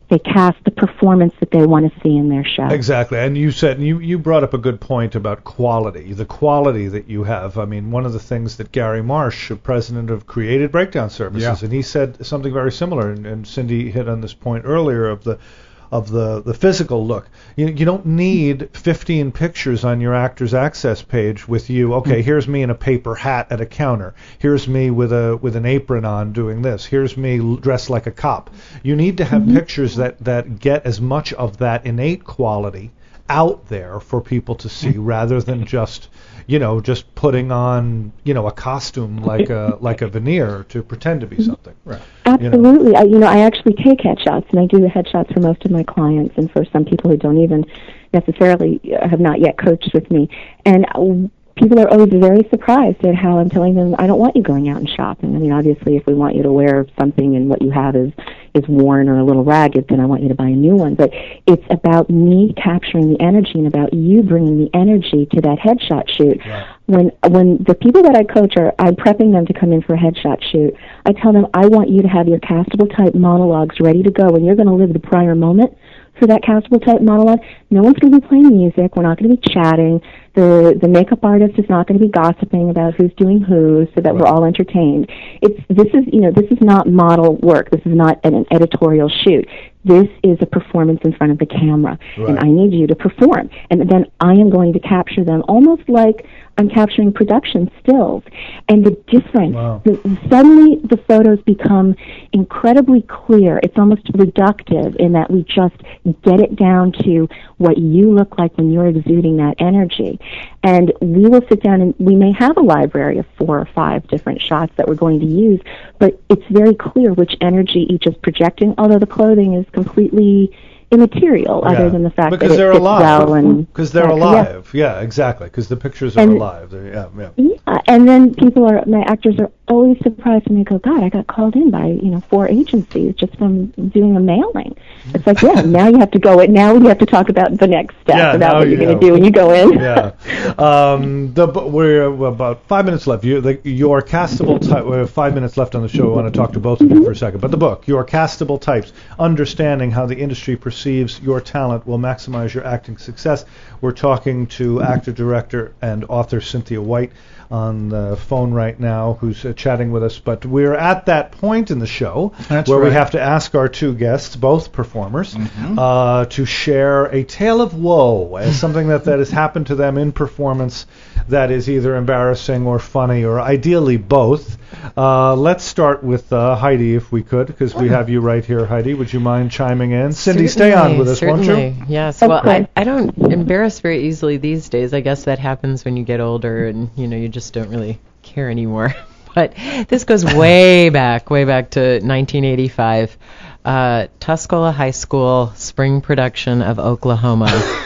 [SPEAKER 8] they cast the performance that they want to see in their show.
[SPEAKER 4] Exactly, and you said you you brought up a good point about quality, the quality that you have. I mean, one of the things that Gary Marsh, president of Created Breakdown Services,
[SPEAKER 3] Yeah.
[SPEAKER 4] and he said something very similar, and, and Cindy hit on this point earlier of the of the, the physical look. You you don't need fifteen pictures on your Actors Access page with you. Okay, here's me in a paper hat at a counter. Here's me with a with an apron on doing this. Here's me l- dressed like a cop. You need to have pictures that, that get as much of that innate quality out there for people to see, rather than just you know just putting on you know a costume like a like a veneer to pretend to be something.
[SPEAKER 3] Right.
[SPEAKER 8] Absolutely. I, you know, I actually take headshots, and I do the headshots for most of my clients, and for some people who don't even necessarily uh, have not yet coached with me. And uh, people are always very surprised at how I'm telling them, I don't want you going out and shopping. I mean, obviously, if we want you to wear something and what you have is is worn or a little ragged, then I want you to buy a new one. But it's about me capturing the energy and about you bringing the energy to that headshot shoot.
[SPEAKER 4] Right.
[SPEAKER 8] When when the people that I coach are, I'm prepping them to come in for a headshot shoot, I tell them, I want you to have your castable type monologues ready to go, and you're going to live the prior moment for that castable type monologue. No one's going to be playing music. We're not going to be chatting. The the makeup artist is not going to be gossiping about who's doing who, so that we're all entertained. It's this is you know this is not model work. This is not an, an editorial shoot. This is a performance in front of the camera,
[SPEAKER 4] Right.
[SPEAKER 8] and I need you to perform. And then I am going to capture them almost like I'm capturing production stills. And the difference,
[SPEAKER 4] Wow.
[SPEAKER 8] the, suddenly the photos become incredibly clear. It's almost reductive in that we just get it down to what you look like when you're exuding that energy. And we will sit down, and we may have a library of four or five different shots that we're going to use, but it's very clear which energy each is projecting, although the clothing is completely immaterial,
[SPEAKER 4] Yeah.
[SPEAKER 8] other than the fact
[SPEAKER 4] because
[SPEAKER 8] that it
[SPEAKER 4] they're
[SPEAKER 8] fits
[SPEAKER 4] alive.
[SPEAKER 8] well. And
[SPEAKER 4] Because they're
[SPEAKER 8] yeah,
[SPEAKER 4] alive. Yeah, exactly. Because the pictures are
[SPEAKER 8] And-
[SPEAKER 4] alive. They're, yeah, yeah.
[SPEAKER 8] Yeah, and then people are, my actors are always surprised when they go, God, I got called in by, you know, four agencies just from doing a mailing. It's like, yeah, now you have to go in, now you have to talk about the next step,
[SPEAKER 4] Yeah, now
[SPEAKER 8] about what
[SPEAKER 4] you
[SPEAKER 8] you're going
[SPEAKER 4] know.
[SPEAKER 8] to do when you go in.
[SPEAKER 4] Yeah. Um, the, bu- we're we're about five minutes left. You, the, your castable type. We have five minutes left on the show. I want to talk to both of you for a second. But the book, Your Castable Types, Understanding How the Industry Perceives Your Talent Will Maximize Your Acting Success. We're talking to actor, director, and author Cynthia White on the phone right now, who's uh, chatting with us. But we're at that point in the show
[SPEAKER 3] That's
[SPEAKER 4] where we
[SPEAKER 3] right.
[SPEAKER 4] have to ask our two guests, both performers,
[SPEAKER 3] Mm-hmm.
[SPEAKER 4] uh, to share a tale of woe as something that, that has happened to them in performance that is either embarrassing or funny, or ideally both. Uh, let's start with uh, Heidi, if we could, because we have you right here, Heidi. Would you mind chiming in? Cindy, stay on with us, won't
[SPEAKER 7] certainly.
[SPEAKER 4] you?
[SPEAKER 7] Yes. Well,
[SPEAKER 8] Okay.
[SPEAKER 7] I, I don't embarrass very easily these days. I guess that happens when you get older and, you know, you just don't really care anymore. But this goes way back, way back to nineteen eighty-five. Uh, Tuscola High School spring production of Oklahoma.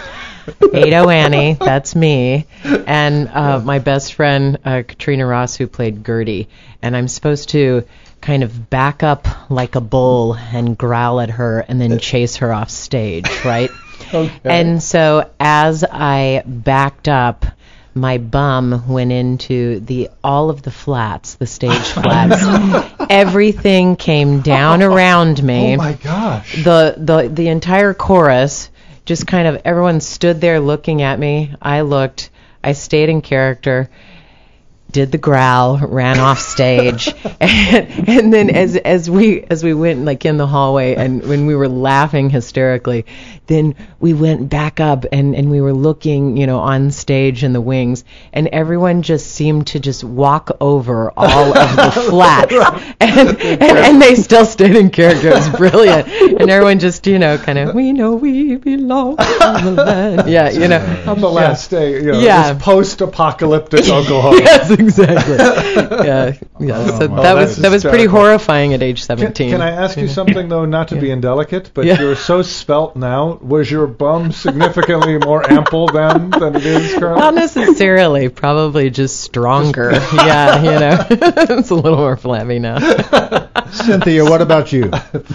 [SPEAKER 7] Ado Annie, that's me, and uh, my best friend uh, Katrina Ross, who played Gertie. And I'm supposed to kind of back up like a bull and growl at her and then chase her off stage, right?
[SPEAKER 3] Okay.
[SPEAKER 7] And so as I backed up, my bum went into the all of the flats, the stage flats. Everything came down around me.
[SPEAKER 4] Oh my gosh.
[SPEAKER 7] The the the entire chorus, just kind of everyone stood there looking at me. I looked. I stayed in character. Did the growl, ran off stage, and, and then as as we as we went like in the hallway, and when we were laughing hysterically, then we went back up and, and we were looking, you know, on stage in the wings, and everyone just seemed to just walk over all of the flats, and, and and they still stayed in character. It was brilliant, and everyone just, you know, kind of, we know we belong to the land. Yeah, you know.
[SPEAKER 4] On the last day, you know,
[SPEAKER 7] Yeah.
[SPEAKER 4] this post-apocalyptic Oklahoma.
[SPEAKER 7] Yes, exactly. Yeah, yeah. So
[SPEAKER 4] my-
[SPEAKER 7] that
[SPEAKER 4] Oh,
[SPEAKER 7] was
[SPEAKER 4] that's
[SPEAKER 7] that was pretty
[SPEAKER 4] hysterical.
[SPEAKER 7] horrifying at age
[SPEAKER 4] Can,
[SPEAKER 7] seventeen.
[SPEAKER 4] can I ask you something, though, not to be indelicate, but
[SPEAKER 7] Yeah.
[SPEAKER 4] you're so svelte now. Was your bum significantly more ample then than it is currently?
[SPEAKER 7] Not necessarily, probably just stronger. Yeah, you know, it's a little more flabby now.
[SPEAKER 3] Cynthia, what about you?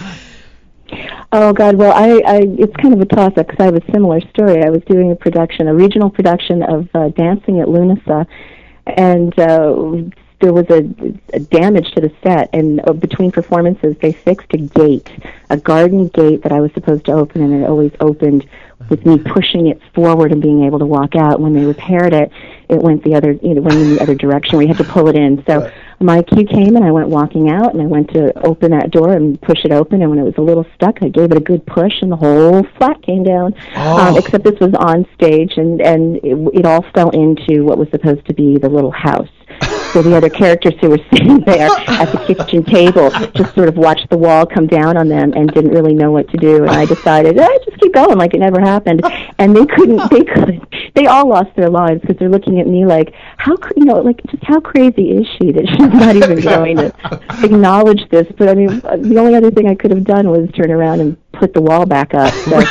[SPEAKER 8] Oh God! Well, I, I it's kind of a toss-up because I have a similar story. I was doing a production, a regional production of uh, Dancing at Lunasa, and uh, there was a, a damage to the set, and uh, between performances, they fixed a gate, a garden gate that I was supposed to open, and it always opened with me pushing it forward and being able to walk out. When they repaired it, it went the other, you know, went in the other direction. We had to pull it in. So my cue came, and I went walking out, and I went to open that door and push it open. And when it was a little stuck, I gave it a good push, and the whole flat came down.
[SPEAKER 3] Oh.
[SPEAKER 8] Um, except this was on stage, and and it, it all fell into what was supposed to be the little house. So the other characters who were sitting there at the kitchen table just sort of watched the wall come down on them and didn't really know what to do. And I decided, eh, just keep going like it never happened. And they couldn't, they couldn't, they all lost their lives because they're looking at me like, how, you know, like just how crazy is she that she's not even going to acknowledge this? But I mean, the only other thing I could have done was turn around and put the wall back up. So.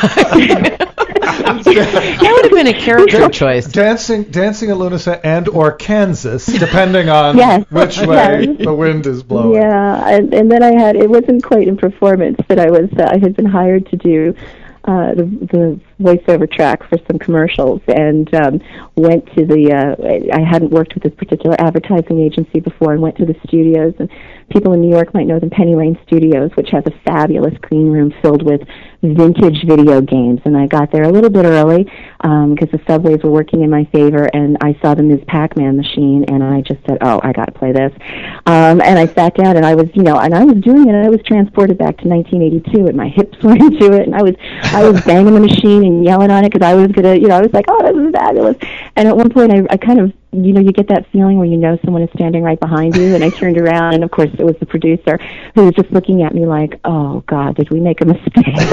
[SPEAKER 7] That would have been a character choice.
[SPEAKER 4] Dancing, dancing at Lunasa and or Kansas, depending on
[SPEAKER 8] yes.
[SPEAKER 4] which way
[SPEAKER 8] yes.
[SPEAKER 4] the wind is blowing.
[SPEAKER 8] Yeah, and, and then I had, it wasn't quite in performance, but I was, uh, I had been hired to do uh, the, the voiceover track for some commercials, and um, went to the, uh, I hadn't worked with this particular advertising agency before, and went to the studios, and people in New York might know them, Penny Lane Studios, which has a fabulous green room filled with vintage video games. And I got there a little bit early because um, the subways were working in my favor, and I saw the Miz Pac-Man machine, and I just said, oh, I got to play this. Um, and I sat down, and I was, you know, and I was doing it, and I was transported back to nineteen eighty-two, and my hips were into it, and I was, I was banging the machine and yelling on it because I was going to, you know, I was like, oh, this is fabulous. And at one point, I, I kind of, you know, you get that feeling where you know someone is standing right behind you, and I turned around, and of course it was the producer who was just looking at me like, oh, God, did we make a mistake?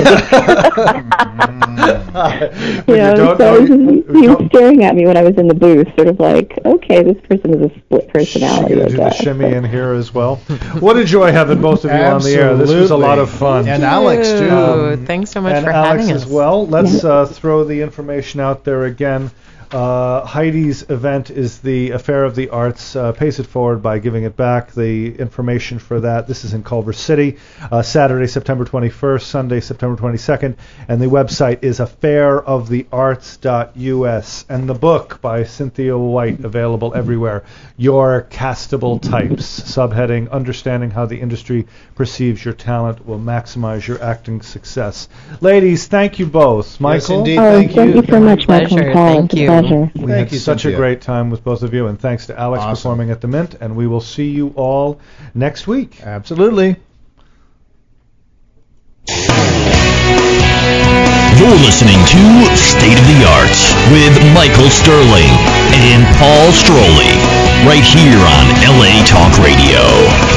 [SPEAKER 8] you know,
[SPEAKER 4] you
[SPEAKER 8] so
[SPEAKER 4] know,
[SPEAKER 8] he, he was staring at me when I was in the booth, sort of like, okay, this person is a split personality.
[SPEAKER 4] You're going to do the shimmy in here as well. What a joy having both of you on the air. This was a lot of fun.
[SPEAKER 3] And Alex, too.
[SPEAKER 7] Um, Thanks so much
[SPEAKER 4] and
[SPEAKER 7] for
[SPEAKER 4] Alex
[SPEAKER 7] having us.
[SPEAKER 4] as well. Let's uh, throw the information out there again. Uh, Heidi's event is the Affair of the Arts. Uh, pays it forward by giving it back. The information for that, this is in Culver City, uh, Saturday, September twenty-first, Sunday, September twenty-second, and the website is affair of the arts dot U S. And the book by Cynthia White, available everywhere, Your Castable Types, subheading, Understanding How the Industry Perceives Your Talent Will Maximize Your Acting Success. Ladies, thank you both. Michael?
[SPEAKER 3] Yes, indeed.
[SPEAKER 8] Oh,
[SPEAKER 3] thank,
[SPEAKER 8] thank you so much, Michael and Paul.
[SPEAKER 7] Thank
[SPEAKER 8] It's a
[SPEAKER 7] you.
[SPEAKER 8] pleasure.
[SPEAKER 4] We
[SPEAKER 3] Thank
[SPEAKER 4] had
[SPEAKER 3] you,
[SPEAKER 4] such
[SPEAKER 3] Cynthia.
[SPEAKER 4] a great time with both of you, and thanks to Alex
[SPEAKER 3] Awesome.
[SPEAKER 4] performing at the Mint, and we will see you all next week.
[SPEAKER 3] Absolutely.
[SPEAKER 2] You're listening to State of the Arts with Michael Sterling and Paul Stroley, right here on L A Talk Radio.